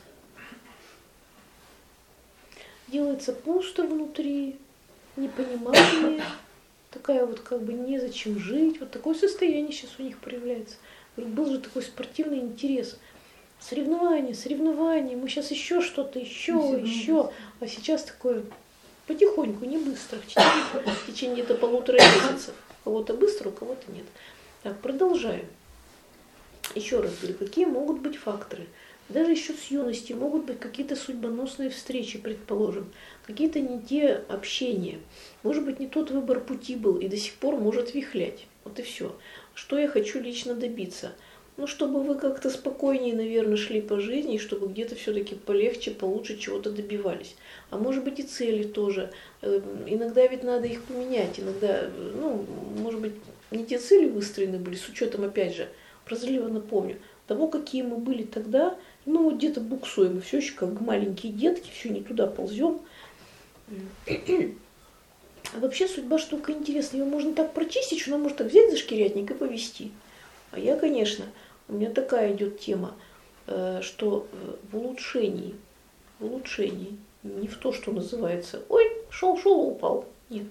Делается пусто внутри, непонимание, такая вот как бы незачем жить. Вот такое состояние сейчас у них проявляется. Был же такой спортивный интерес. Соревнования, мы сейчас еще что-то, еще. А сейчас такое Потихоньку, не быстро, в течение где-то 1,5 месяцев. У кого-то быстро, у кого-то нет. Так, продолжаем. Еще раз говорю, какие могут быть факторы? Даже еще с юности могут быть какие-то судьбоносные встречи, предположим, какие-то не те общения. Может быть, не тот выбор пути был и до сих пор может вихлять. Вот и все. Что я хочу лично добиться? Ну, чтобы вы как-то спокойнее, наверное, шли по жизни, и чтобы где-то все-таки полегче, получше чего-то добивались. А может быть, и цели тоже. Иногда ведь надо их поменять. Иногда, ну, может быть, не те цели выстроены были, с учетом, опять же, прозорливо напомню, того, какие мы были тогда, ну, вот где-то буксуем, все еще как маленькие детки, все не туда ползем. А вообще судьба штука интересная, ее можно так прочистить, что она может так взять за шкирятник и повести. А я, конечно, у меня такая идет тема, что в улучшении, не в то, что называется, ой, шел, упал, нет.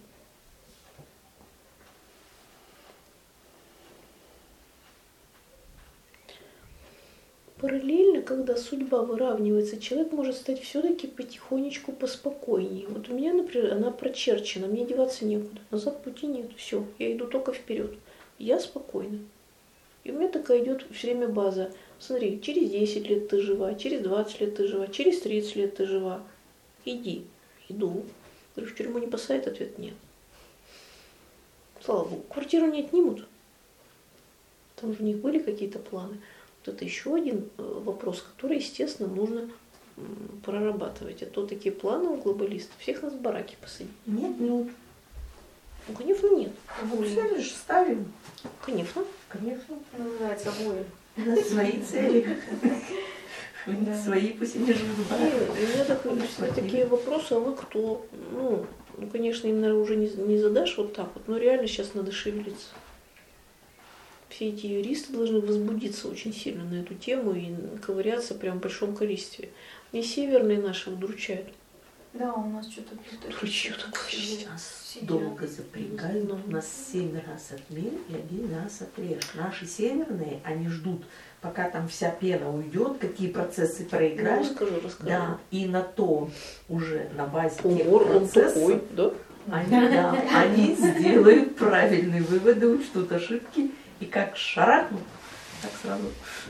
Параллельно, когда судьба выравнивается, человек может стать все-таки потихонечку поспокойнее. Вот у меня, например, она прочерчена, мне деваться некуда, назад пути нет, все, я иду только вперед. Я спокойна. И у меня такая идет все время база. Смотри, через 10 лет ты жива, через 20 лет ты жива, через 30 лет ты жива. Иди. Иду. Говорю, в тюрьму не посадят? Ответ нет. Слава Богу. Квартиру не отнимут. Там же у них были какие-то планы. Вот это еще один вопрос, который, естественно, нужно прорабатывать. А то такие планы у глобалистов. Всех нас в бараки посадить. Нет. Ну, конечно, нет. Все лишь ставим. Конечно. Называется воля. На свои цели. Свои пусть и не живут в бараке. У меня такие вопросы, а вы кто? Ну, конечно, им, наверное, уже не задашь вот так вот, но реально сейчас надо шевелиться. Все эти юристы должны возбудиться очень сильно на эту тему и ковыряться прям в большом количестве. Мне северные наши удручают. Да, у нас что-то Что такое? Нас долго запрягают, у нас 7 раз отмерь и 1 раз отрежь. Наши северные, они ждут, пока там вся пена уйдет, какие процессы проиграешь. Расскажу. Да, и на то уже на базе тех он процессов такой, да? они сделают правильные выводы, учтут ошибки, и как шарахнут, так сразу.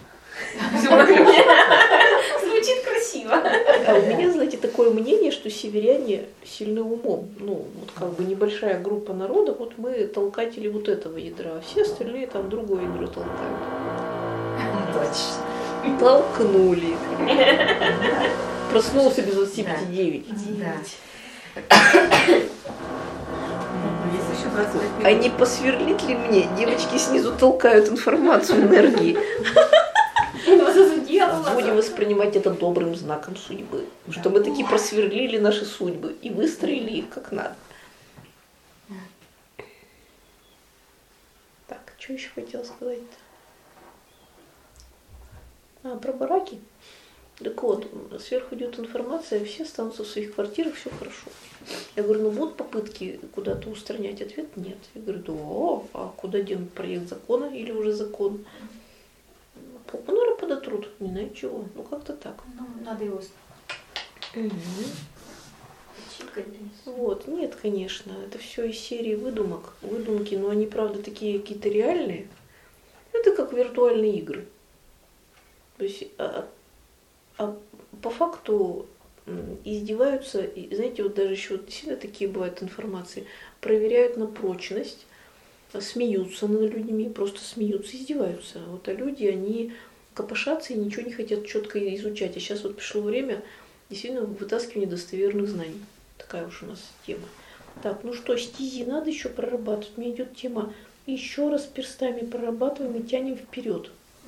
Звучит красиво. А у меня, знаете, такое мнение, что северяне сильны умом. Ну, вот как бы небольшая группа народа, вот мы толкатели вот этого ядра, а все остальные там другое ядро толкают. Точно. Толкнули. Проснулся без 25,9. Есть еще 25 минут. А не посверлит ли мне? Девочки снизу толкают информацию, энергии. Будем воспринимать это добрым знаком судьбы. Что мы таки просверлили наши судьбы и выстроили их как надо. Так, что еще хотела сказать-то? Про бараки. Так вот, сверху идет информация, все останутся в своих квартирах, все хорошо. Я говорю, ну будут попытки куда-то устранять? Ответ нет. Я говорю, да, а куда денут проект закона или уже закон? Попу, наверное, подотрут, не знаю чего. Ну как-то так. Ну, надо его Вот, нет, конечно, это все из серии выдумок, выдумки, но они, правда, такие какие-то реальные. Это как виртуальные игры. То есть, по факту издеваются, и, знаете, вот даже еще действительно такие бывают информации, проверяют на прочность, смеются над людьми, просто смеются, издеваются. Вот, а люди, они копошатся и ничего не хотят четко изучать. А сейчас вот пришло время действительно вытаскивания достоверных знаний. Такая уж у нас тема. Так, ну что, стези надо еще прорабатывать. У меня идет тема еще раз перстами прорабатываем и тянем вперед.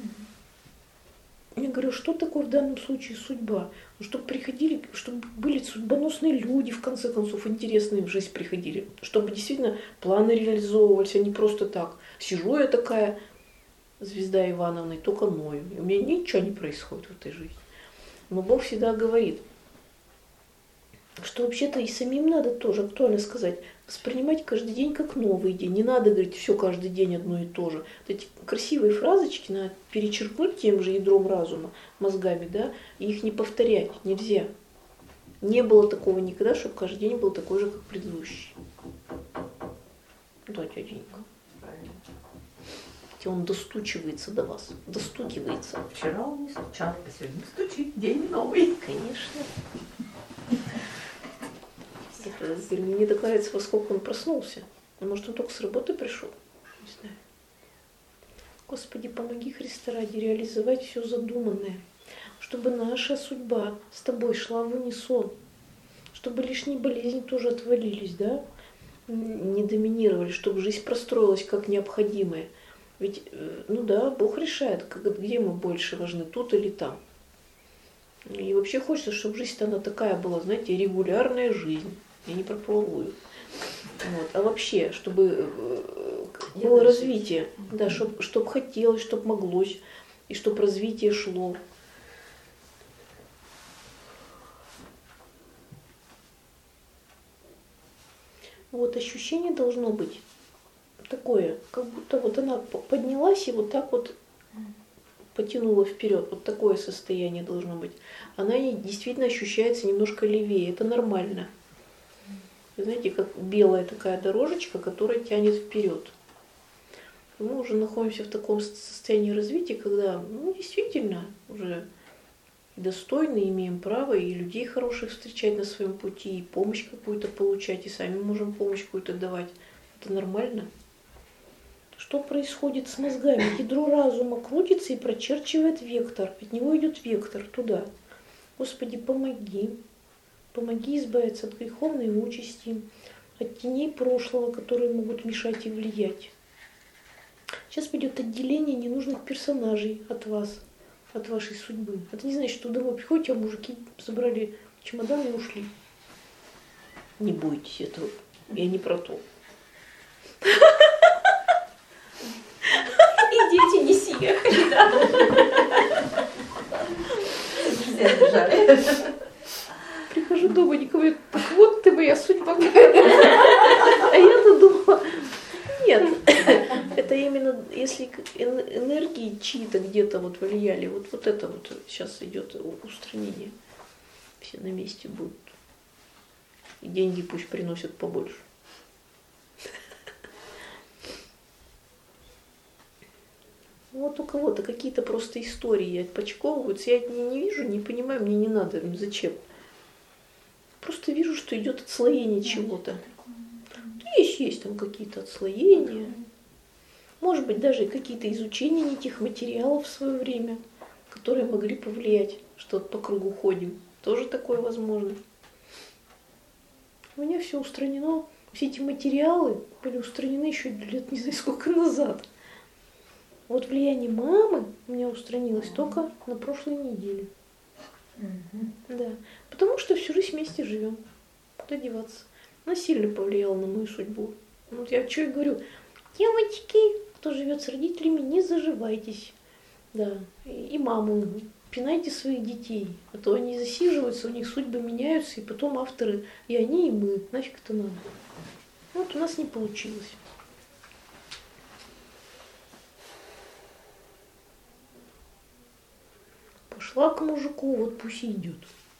Я говорю, что такое в данном случае судьба? Ну, чтобы приходили, чтобы были судьбоносные люди, в конце концов, интересные в жизнь приходили. Чтобы действительно планы реализовывались, а не просто так. Сижу я такая, звезда Ивановна, и только ною. И у меня ничего не происходит в этой жизни. Но Бог всегда говорит, что вообще-то и самим надо тоже актуально сказать, воспринимать каждый день как новый день. Не надо говорить все каждый день одно и то же. Вот эти красивые фразочки надо перечеркнуть тем же ядром разума, мозгами, да, и их не повторять нельзя. Не было такого никогда, чтобы каждый день был такой же, как предыдущий. Да, тетенька. Правильно. Хотя он достучивается до вас. Достукивается. Вчера он не стучал, а сегодня стучит. День новый. Конечно. Это, теперь мне не докладывается, во сколько он проснулся. А может, он только с работы пришел? Не знаю. Господи, помоги, Христа ради, реализовать все задуманное. Чтобы наша судьба с тобой шла в унисон. Чтобы лишние болезни тоже отвалились, да? Не доминировали, чтобы жизнь простроилась как необходимая. Ведь, ну да, Бог решает, где мы больше важны, тут или там. И вообще хочется, чтобы жизнь-то она такая была, знаете, регулярная жизнь. Я не про половую. Вот. А вообще, чтобы было развитие, да, чтобы хотелось, чтобы моглось, и чтобы развитие шло. Вот ощущение должно быть такое, как будто вот она поднялась и вот так вот потянула вперед. Вот такое состояние должно быть. Она действительно ощущается немножко левее. Это нормально. Вы знаете, как белая такая дорожечка, которая тянет вперед. Мы уже находимся в таком состоянии развития, когда действительно уже достойны, имеем право и людей хороших встречать на своем пути, и помощь какую-то получать, и сами можем помощь какую-то давать. Это нормально. Что происходит с мозгами? Ядро разума крутится и прочерчивает вектор. От него идет вектор туда. Господи, помоги. Помоги избавиться от греховной участи, от теней прошлого, которые могут мешать и влиять. Сейчас пойдет отделение ненужных персонажей от вас, от вашей судьбы. Это не значит, что домой приходите, а мужики забрали чемодан и ушли. Не бойтесь этого. Я не про то. И дети не съехали, да. Прихожу дома, они говорят, так вот ты моя судьба. А я-то думала, нет, это именно если энергии чьи-то где-то вот влияли, вот это вот сейчас идет устранение. Все на месте будут. И деньги пусть приносят побольше. Вот у кого-то какие-то просто истории отпочковываются. Я не вижу, не понимаю, мне не надо, зачем. Просто вижу, что идет отслоение чего-то. Есть там какие-то отслоения. Может быть, даже какие-то изучения не тех материалов в свое время, которые могли повлиять, что по кругу ходим. Тоже такое возможно. У меня все устранено. Все эти материалы были устранены еще лет не знаю сколько назад. Вот влияние мамы у меня устранилось только на прошлой неделе. Да. Потому что всю жизнь вместе живем. Куда деваться? Она сильно повлияла на мою судьбу. Вот я что и говорю, девочки, кто живет с родителями, не заживайтесь. Да. И маму, пинайте своих детей. А то они засиживаются, у них судьбы меняются, и потом авторы, и они, и мы. Нафиг это надо. Вот у нас не получилось. Пошла к мужику, вот пусть и идет.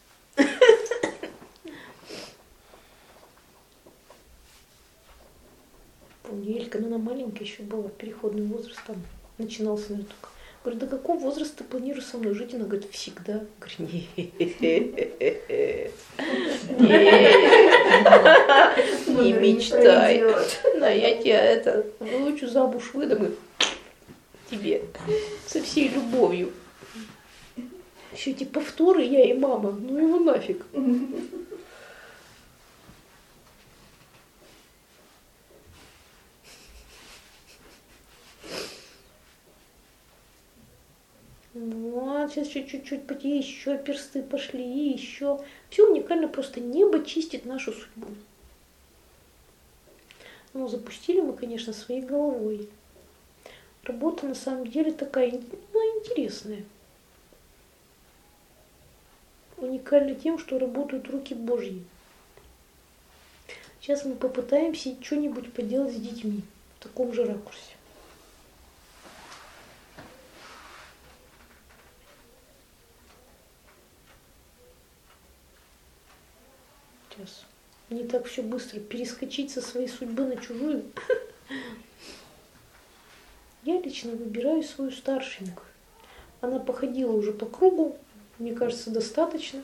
Помню, Элька, она маленькая еще была, переходный возраст там начинался, наверное, только. Говорю, до какого возраста ты планируешь со мной жить? Она говорит, всегда. Говорю, не мечтай. Да, я тебя выучу замуж, выдам тебе со всей любовью. Еще эти повторы, я и мама, ну его нафиг. Вот, сейчас чуть-чуть еще персты пошли, и еще. Все уникально, просто небо чистит нашу судьбу. Ну, запустили мы, конечно, своей головой. Работа на самом деле такая, интересная. Уникальна тем, что работают руки Божьи. Сейчас мы попытаемся что-нибудь поделать с детьми в таком же ракурсе. сейчас. Не так все быстро. Перескочить со своей судьбы на чужую. Я лично выбираю свою старшенькую. Она походила уже по кругу. Мне кажется, достаточно.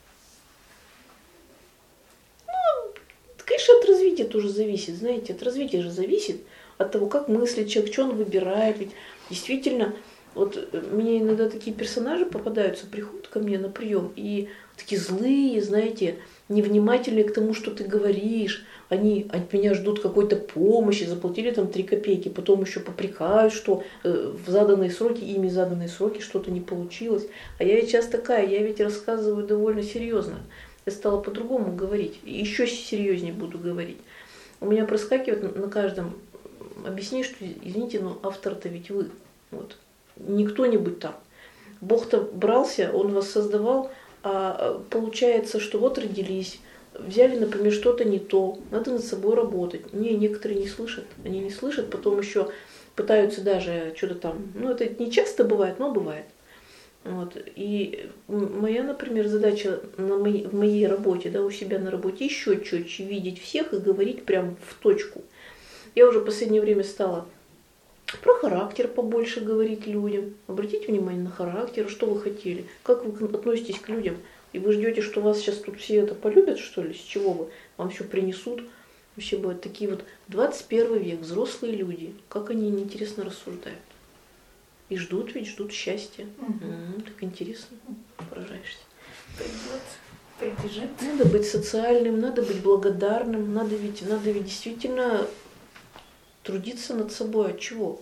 Ну, конечно, от развития тоже зависит. Знаете, от развития же зависит. От того, как мыслит человек, что он выбирает. Ведь действительно, вот мне иногда такие персонажи попадаются, приходят ко мне на прием, и такие злые, знаете, невнимательные к тому, что ты говоришь. Они от меня ждут какой-то помощи, заплатили там 3 копейки, потом еще попрекают, что в заданные сроки, ими заданные сроки что-то не получилось. А я ведь сейчас такая, я ведь рассказываю довольно серьезно. Я стала по-другому говорить, и еще серьезнее буду говорить. У меня проскакивает на каждом объяснение, что, извините, но автор-то ведь вы. Вот. Не кто-нибудь там. Бог-то брался, Он вас создавал, а получается, что вот родились, взяли, например, что-то не то, надо над собой работать. Некоторые не слышат. Они не слышат, потом еще пытаются даже что-то там. Ну, это не часто бывает, но бывает. Вот. И моя, например, задача в моей работе, да, у себя на работе еще четче видеть всех и говорить прям в точку. Я уже в последнее время стала про характер побольше говорить людям. Обратите внимание на характер, что вы хотели, как вы относитесь к людям. И вы ждете, что вас сейчас тут все это полюбят, что ли? С чего вы? Вам все принесут? Вообще бывают такие вот 21 век, взрослые люди. Как они интересно рассуждают. И ждут счастья. Так интересно. Поражаешься. Прибежит. Надо быть социальным, надо быть благодарным, надо ведь действительно трудиться над собой. От чего?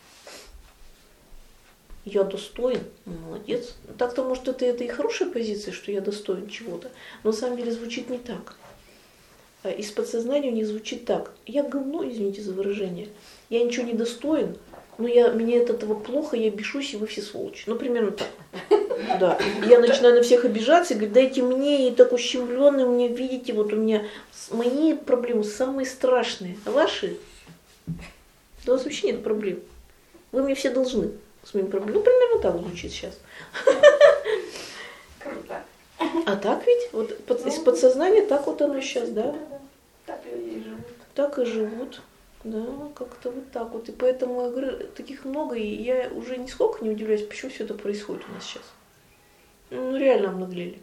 Я достоин, молодец. Так-то, может, это и хорошая позиция, что я достоин чего-то. Но на самом деле звучит не так. Из подсознания у них звучит так. Я говно, извините за выражение. Я ничего не достоин, но мне от этого плохо, я бешусь, и вы все сволочи. Ну, примерно так. Да. Я начинаю на всех обижаться и говорю, дайте мне, я так ущемленный, мне, видите, вот у меня мои проблемы самые страшные. А ваши? Да у вас вообще нет проблем. Вы мне все должны. С моими проблемами. Ну, примерно так звучит сейчас. Круто. А так ведь? Вот из подсознания так вот оно сейчас, да? Так люди и живут. Так и живут. Да, как-то вот так вот. И поэтому, я говорю, таких много, и я уже нисколько не удивляюсь, почему все это происходит у нас сейчас. Ну, реально обнаглели.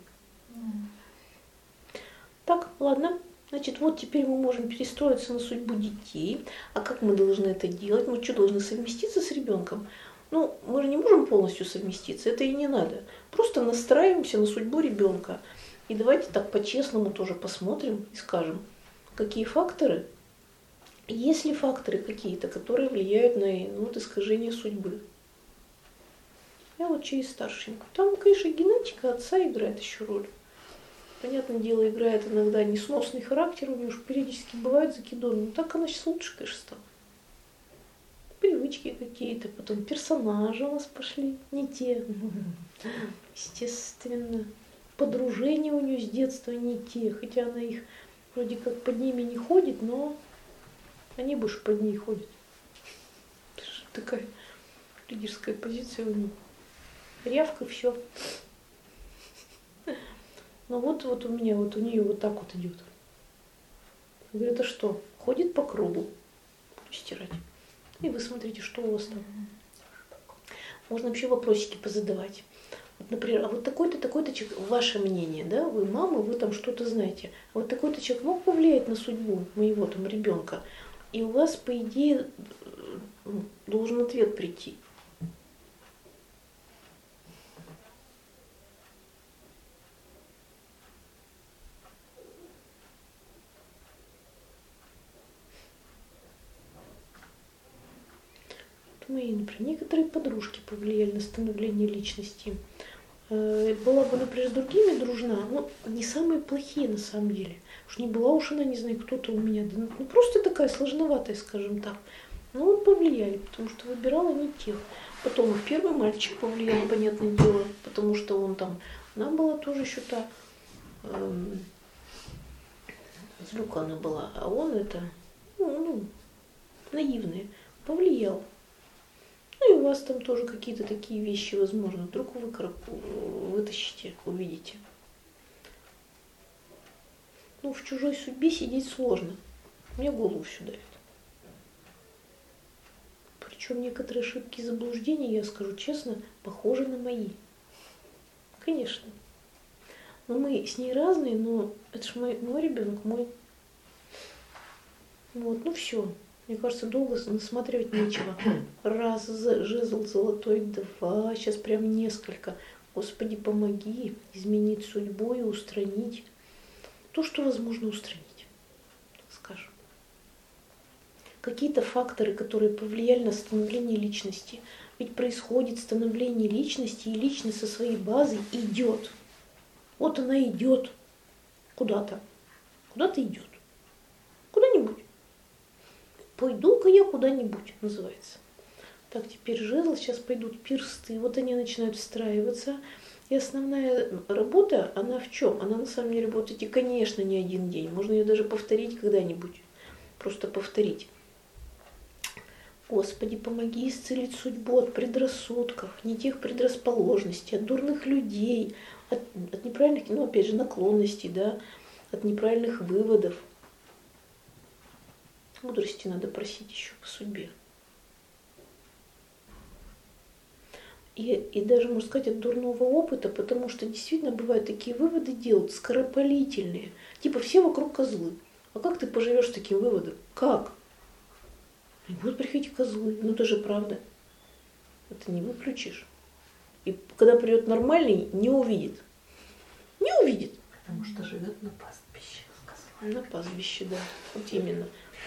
Так, ладно. Значит, вот теперь мы можем перестроиться на судьбу детей. А как мы должны это делать? Мы что, должны совместиться с ребенком? Ну, мы же не можем полностью совместиться, это и не надо. Просто настраиваемся на судьбу ребенка. И давайте так по-честному тоже посмотрим и скажем, какие факторы, есть ли факторы какие-то, которые влияют на искажение судьбы. Я вот через старшенькую. Там, конечно, генетика отца играет еще роль. Понятное дело, играет иногда несносный характер, у нее уж периодически бывают закидоны, но так она сейчас лучше, конечно, стала. Привычки какие-то, потом персонажи у нас пошли не те. Естественно. Подружения у нее с детства не те, хотя она их вроде как под ними не ходит, но они больше под ней ходят. Такая лидерская позиция у нее. Рявка, все. Но вот у меня, вот у нее вот так вот идет. Я говорю, это что? Ходит по кругу. Буду стирать. И вы смотрите, что у вас там. Можно вообще вопросики позадавать. Вот, например, а вот такой-то человек, ваше мнение, да, вы мама, вы там что-то знаете. А вот такой-то человек мог повлиять на судьбу моего там ребенка. И у вас, по идее, должен ответ прийти. Мои, например, некоторые подружки повлияли на становление личности. Была бы, например, с другими дружна, но не самые плохие на самом деле. Уж не была уж она, не знаю, кто-то у меня. Ну, просто такая сложноватая, скажем так. Ну, вот повлияли, потому что выбирала не тех. Потом первый мальчик повлиял, понятное дело, потому что он там, она была тоже еще та, злюка она была, а он это, наивный, повлиял. Ну и у вас там тоже какие-то такие вещи, возможно, вдруг вы вытащите, увидите. Ну, в чужой судьбе сидеть сложно. Мне голову всю давит. Причем некоторые ошибки и заблуждения, я скажу честно, похожи на мои. Конечно. Но мы с ней разные, но это же мой ребенок, мой. Вот, ну все. Мне кажется, долго насматривать нечего. Раз, жезл золотой, два, сейчас прям несколько. Господи, помоги изменить судьбу и устранить то, что возможно устранить, так скажем. Какие-то факторы, которые повлияли на становление личности. Ведь происходит становление личности, и личность со своей базой идет. Вот она идет куда-то. Куда-то идет. Куда-нибудь. Пойду-ка я куда-нибудь, называется. Так, теперь жезл, сейчас пойдут персты. Вот они начинают встраиваться. И основная работа, она в чем? Она на самом деле будет идти, конечно, не один день. Можно ее даже повторить когда-нибудь. Просто повторить. Господи, помоги исцелить судьбу от предрассудков, не тех предрасположенностей, от дурных людей, от неправильных, ну, опять же, наклонностей, да, от неправильных выводов. Мудрости надо просить еще по судьбе. И даже, можно сказать, от дурного опыта, потому что действительно бывают такие выводы делают скоропалительные. Типа все вокруг козлы. А как ты поживешь с таким выводом? Как? И будут приходить козлы. Ну это же правда. Это не выключишь. И когда придет нормальный, не увидит. Не увидит. Потому что живет на пастбище. На пастбище, да. Вот именно.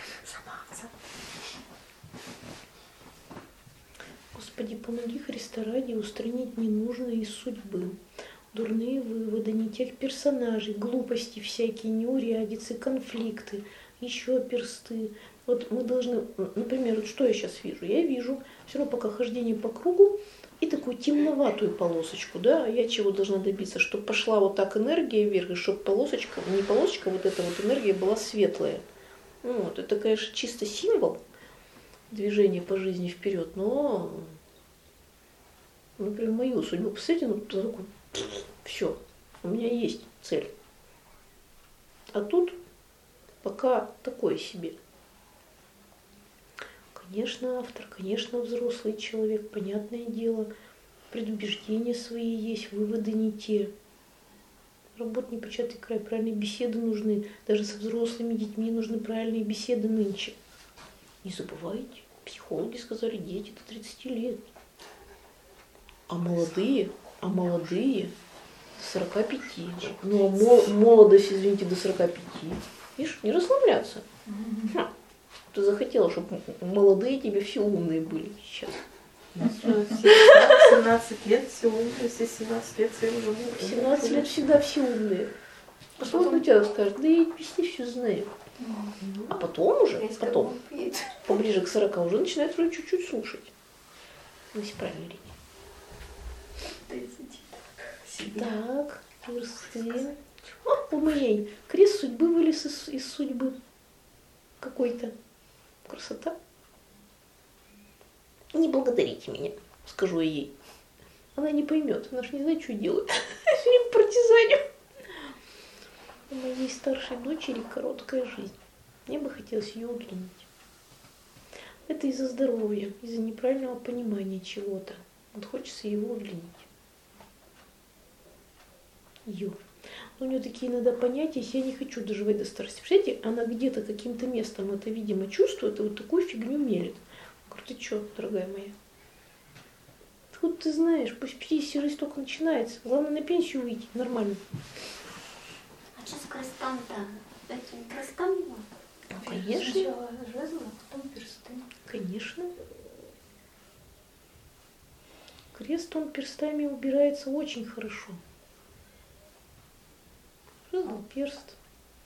Господи, помоги Христа ради устранить ненужное из судьбы. Дурные выводы, не тех персонажей, глупости всякие, неурядицы, конфликты, еще персты. Вот мы должны, например, вот что я сейчас вижу? Я вижу все равно пока хождение по кругу и такую темноватую полосочку, да, я чего должна добиться? Чтобы пошла вот так энергия вверх, и чтобы полосочка, не полосочка, вот эта вот энергия была светлая. Ну, вот, это, конечно, чисто символ движения по жизни вперед, но, например, мою судьбу, посмотрите, ну, такой, все, у меня есть цель. А тут пока такое себе. Конечно, автор, конечно, взрослый человек, понятное дело, предубеждения свои есть, выводы не те. Работа непочатый край, правильные беседы нужны. Даже со взрослыми детьми нужны правильные беседы нынче. Не забывайте, психологи сказали, дети до 30 лет. А молодые до 45. Ну, а молодость, извините, до 45. Видишь, не расслабляться. Ты захотела, чтобы молодые тебе все умные были сейчас. 17 лет все умные, если 17 лет все уже умные. 17 лет всегда все умные. А потом у тебя скажут, да я везде все знаю. А потом уже, поближе к 40 уже начинает вроде чуть-чуть слушать. Если правильно речь. Так, персты. О, у моей крест судьбы вылез из судьбы какой-то. Красота. Не благодарите меня, скажу я ей. Она не поймет, она же не знает, что делать. Все время партизаню. У моей старшей дочери короткая жизнь. Мне бы хотелось ее удлинить. Это из-за здоровья, из-за неправильного понимания чего-то. Вот хочется его удлинить. Ее. У нее такие иногда понятия, если я не хочу доживать до старости. Представляете, она где-то каким-то местом это, видимо, чувствует, и вот такую фигню мелет. Я говорю, ты что, дорогая моя? Вот ты знаешь, пусть 50 жизнь только начинается. Главное на пенсию выйти, нормально. А что с крестом-то? Этим крестом его? Конечно. Сначала жезл, а потом персты. Конечно. Крест, он перстами убирается очень хорошо. Жезл, перст.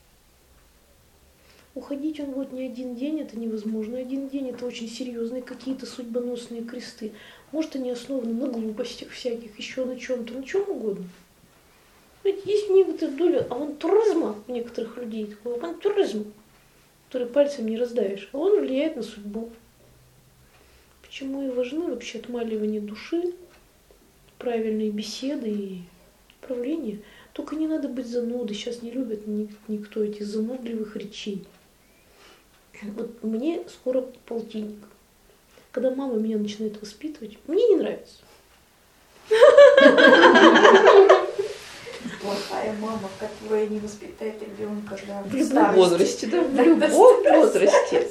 Уходить он вот не один день, это невозможно. Один день это очень серьезные какие-то судьбоносные кресты. Может, они основаны на глупостях всяких, еще на чем-то, на чем угодно. Ведь есть некоторая доля авантюризма у некоторых людей, такой авантюризм, который пальцем не раздавишь, а он влияет на судьбу. Почему и важны вообще отмаливание души, правильные беседы и управление? Только не надо быть занудой, сейчас не любят никто этих занудливых речей. Вот мне скоро полтинник. Когда мама меня начинает воспитывать, мне не нравится. Плохая мама, которая не воспитает ребенка, да, В любом возрасте, да, в любом возрасте.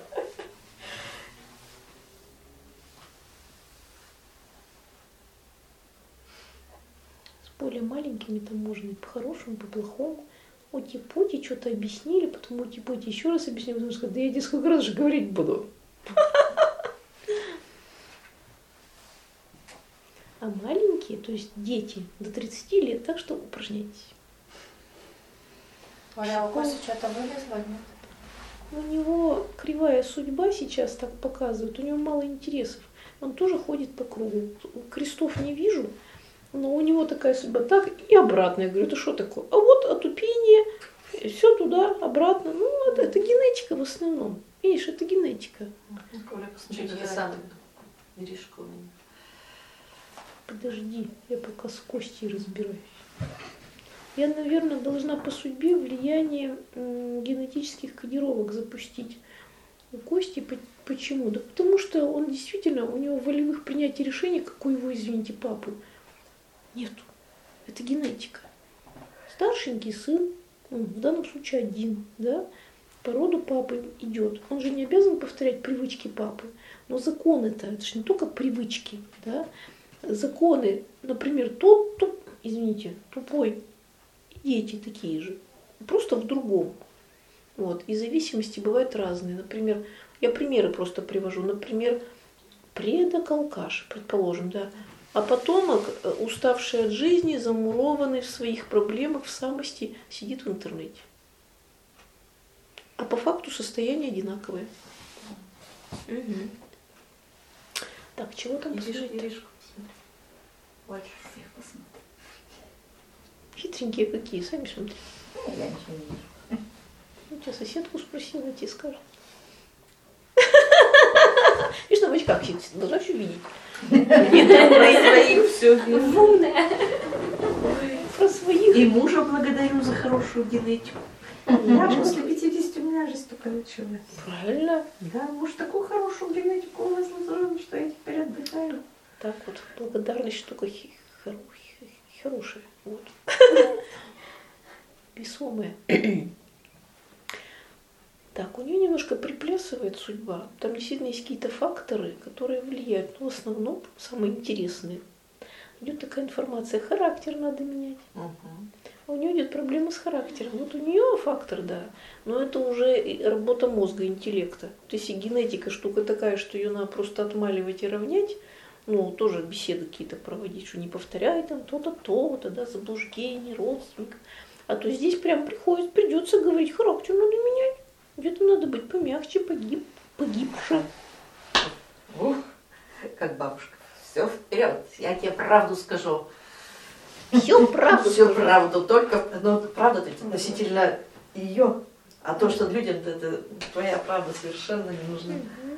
С более маленькими там можно и по-хорошему, по-плохому. Ути-пути что-то объяснили, потом ути-пути еще раз объяснили, потом сказали, да я тебе сколько раз же говорить буду. А маленькие, то есть дети до 30 лет, так что упражняйтесь. Оля, у Коси что-то вылезло, нет? У него кривая судьба сейчас так показывает, у него мало интересов. Он тоже ходит по кругу. Крестов не вижу, но у него такая судьба. Так и обратно. Я говорю, это что такое? А вот отупение, все туда, обратно. Ну, это генетика в основном. Видишь, это генетика. Коля, посмотрите, сам Иришка у меня. Подожди, я пока с Костей разбираюсь. Я, наверное, должна по судьбе влияние генетических кодировок запустить у Кости. Почему? Да потому что он действительно, у него волевых принятий решений, как у его, извините, папы, нету. Это генетика. Старшенький сын, в данном случае один, да, по роду папы идет. Он же не обязан повторять привычки папы. Но законы-то, это же не только привычки, да. Законы, например, тупой, дети такие же, просто в другом. Вот. И зависимости бывают разные. Например, я примеры просто привожу. Например, предок-алкаш, предположим, да. А потомок, уставший от жизни, замурованный в своих проблемах, в самости, сидит в интернете. А по факту состояние одинаковое. Угу. Так, чего там посмотреть? Больше всех посмотрим. Хитренькие какие, сами смотрите. Я ничего не вижу. Ну, тебя соседку спросила, тебе скажет. Видишь, на очках сидит, должна все видеть. Своих все вижу. Умная. Про своих. И мужа благодарю за хорошую генетику. Я после 50 у меня жизнь только началась. Правильно. Да, муж такую хорошую генетику у нас наложил, что я теперь отдыхаю. Так вот, благодарность штука хорошая. Вот. Весомая. Так, у нее немножко приплясывает судьба. Там действительно есть какие-то факторы, которые влияют. Но в основном самые интересные. Идет такая информация, характер надо менять. А у нее идет проблема с характером. Вот у нее фактор, да, но это уже работа мозга, интеллекта. То есть и генетика штука такая, что ее надо просто отмаливать и равнять. Ну, тоже беседы какие-то проводить, что не повторяй там то-то, то-то, да, заблуждение, родственник. А то здесь прям придется говорить, характер надо менять. Где-то надо быть помягче, погибше. Ух, как бабушка. Все вперед, я тебе правду скажу. Все правду. Все правду, только, ну, правда относительно ее. А то, что людям это твоя правда совершенно не нужна.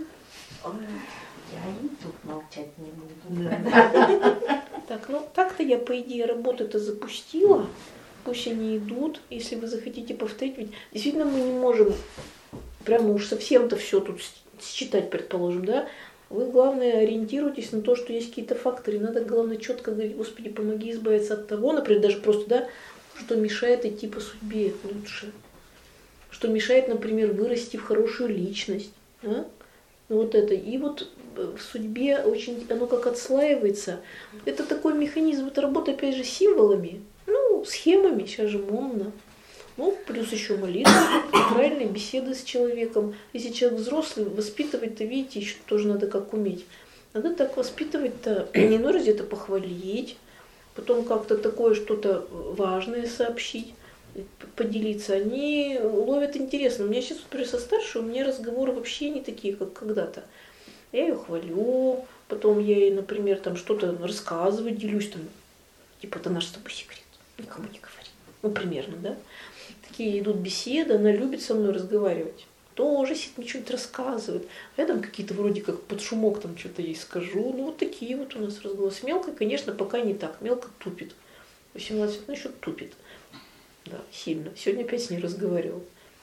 Я и тут молчать не буду. Так, ну так-то я, по идее, работу-то запустила. Пусть они идут, если вы захотите повторить. Ведь действительно мы не можем прямо уж совсем-то все тут считать, предположим, да. Вы, главное, ориентируйтесь на то, что есть какие-то факторы. Надо, главное, четко говорить, Господи, помоги избавиться от того, например, даже просто, да, что мешает идти по судьбе лучше. Что мешает, например, вырасти в хорошую личность. Да? Ну, вот это. И вот в судьбе очень, оно как отслаивается. Это такой механизм, это работа, опять же, символами, ну, схемами, сейчас же модно. Ну, плюс еще молитва, правильные беседы с человеком. Если человек взрослый, воспитывать-то, видите, еще тоже надо как уметь. Надо так воспитывать-то, не нужно где-то похвалить, потом как-то такое что-то важное сообщить, поделиться. Они ловят интересно. У меня сейчас, например, со старшей, у меня разговоры вообще не такие, как когда-то. Я ее хвалю, потом я ей, например, там что-то рассказываю, делюсь, там, типа, это наш с тобой секрет, никому не говори. Ну, примерно, да. Такие идут беседы, она любит со мной разговаривать. Тоже сидит, мне что-нибудь рассказывает. А я там какие-то вроде как под шумок там что-то ей скажу. Ну, вот такие вот у нас разговоры. С мелкой, конечно, пока не так. Мелко тупит. 18, ну еще тупит. Да, сильно. Сегодня опять с ней разговаривал.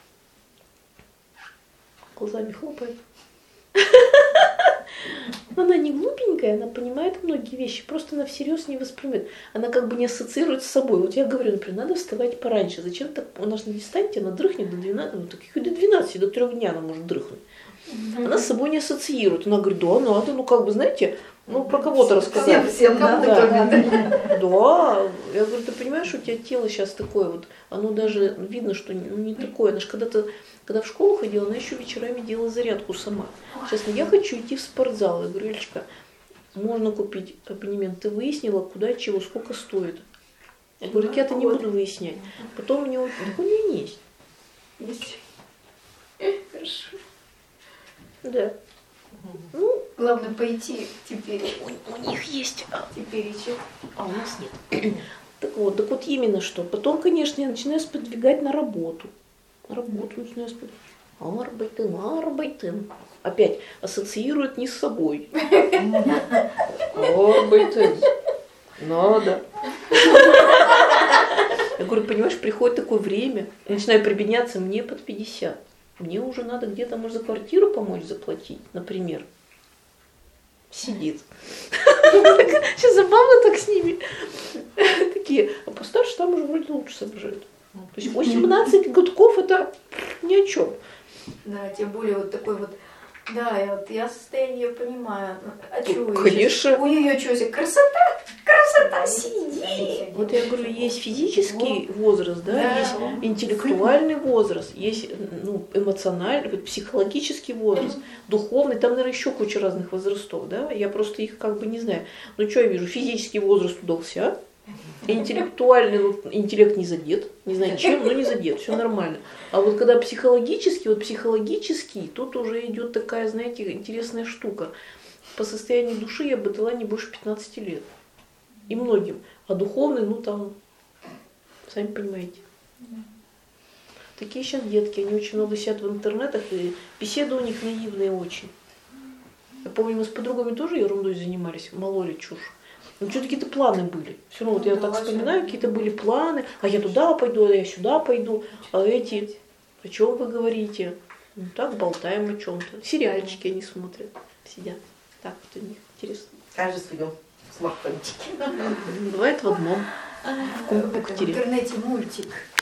Глазами хлопает. Она не глупенькая, она понимает многие вещи, просто она всерьез не воспринимает. Она как бы не ассоциирует с собой. Вот я говорю, например, надо вставать пораньше. Зачем так? Она же не встанет, она дрыхнет до 12, ну таких до 12, до 3 дня она может дрыхнуть. Она с собой не ассоциирует. Она говорит, да, надо, ну как бы, знаете, ну про кого-то рассказать. Всем надо. Да, я говорю, ты понимаешь, у тебя тело сейчас такое вот, оно даже видно, что не такое. Она же когда в школу ходила, она еще вечерами делала зарядку сама. Сейчас я хочу идти в спортзал. Я говорю, Элечка, можно купить абонемент. Ты выяснила, куда, чего, сколько стоит? Я говорю, так я-то не буду выяснять. Потом у меня есть. Есть. Хорошо. Да. Ну, Главное пойти теперь. у них есть. Теперь еще. А у нас нет. Так вот именно что. Потом, конечно, я начинаю сподвигать на работу. На работу начинаю сподвигать. Арбайтен. Опять ассоциирует не с собой. Арбайтен. Надо. Я говорю, понимаешь, приходит такое время, я начинаю прибедняться, мне под 50. Мне уже надо где-то, может, за квартиру помочь заплатить, например. Сидит. Сейчас забавно так с ними. Такие, а постарше там уже вроде лучше соображают. То есть 18 годков это ни о чем. Да, тем более вот такой вот. Да, я состояние понимаю. А чего? Конечно. Ой-ой-ой, что здесь? Красота, сиди. Вот я говорю, есть физический возраст, да, есть интеллектуальный возраст, есть эмоциональный, психологический возраст, духовный, там, наверное, еще куча разных возрастов, да, я просто их как бы не знаю. Ну, что я вижу, физический возраст удался, интеллектуальный, интеллект не задет, не знаю чем, но не задет, все нормально. А вот когда психологический, тут уже идет такая, знаете, интересная штука. По состоянию души я бы дала не больше 15 лет. И многим. А духовный, там, сами понимаете. Такие сейчас детки, они очень много сидят в интернетах, и беседы у них наивные очень. Я помню, мы с подругами тоже ерундой занимались, мололи чушь. Но что-то какие-то планы были. Все равно вот я так вспоминаю, какие-то были планы, а я туда пойду, а я сюда пойду, а эти, о чем вы говорите? Ну так болтаем о чем-то. Сериальчики они смотрят, сидят. Так вот у них интересно. Каждый в своем смартфончике. Бывает в одном. В В интернете мультик.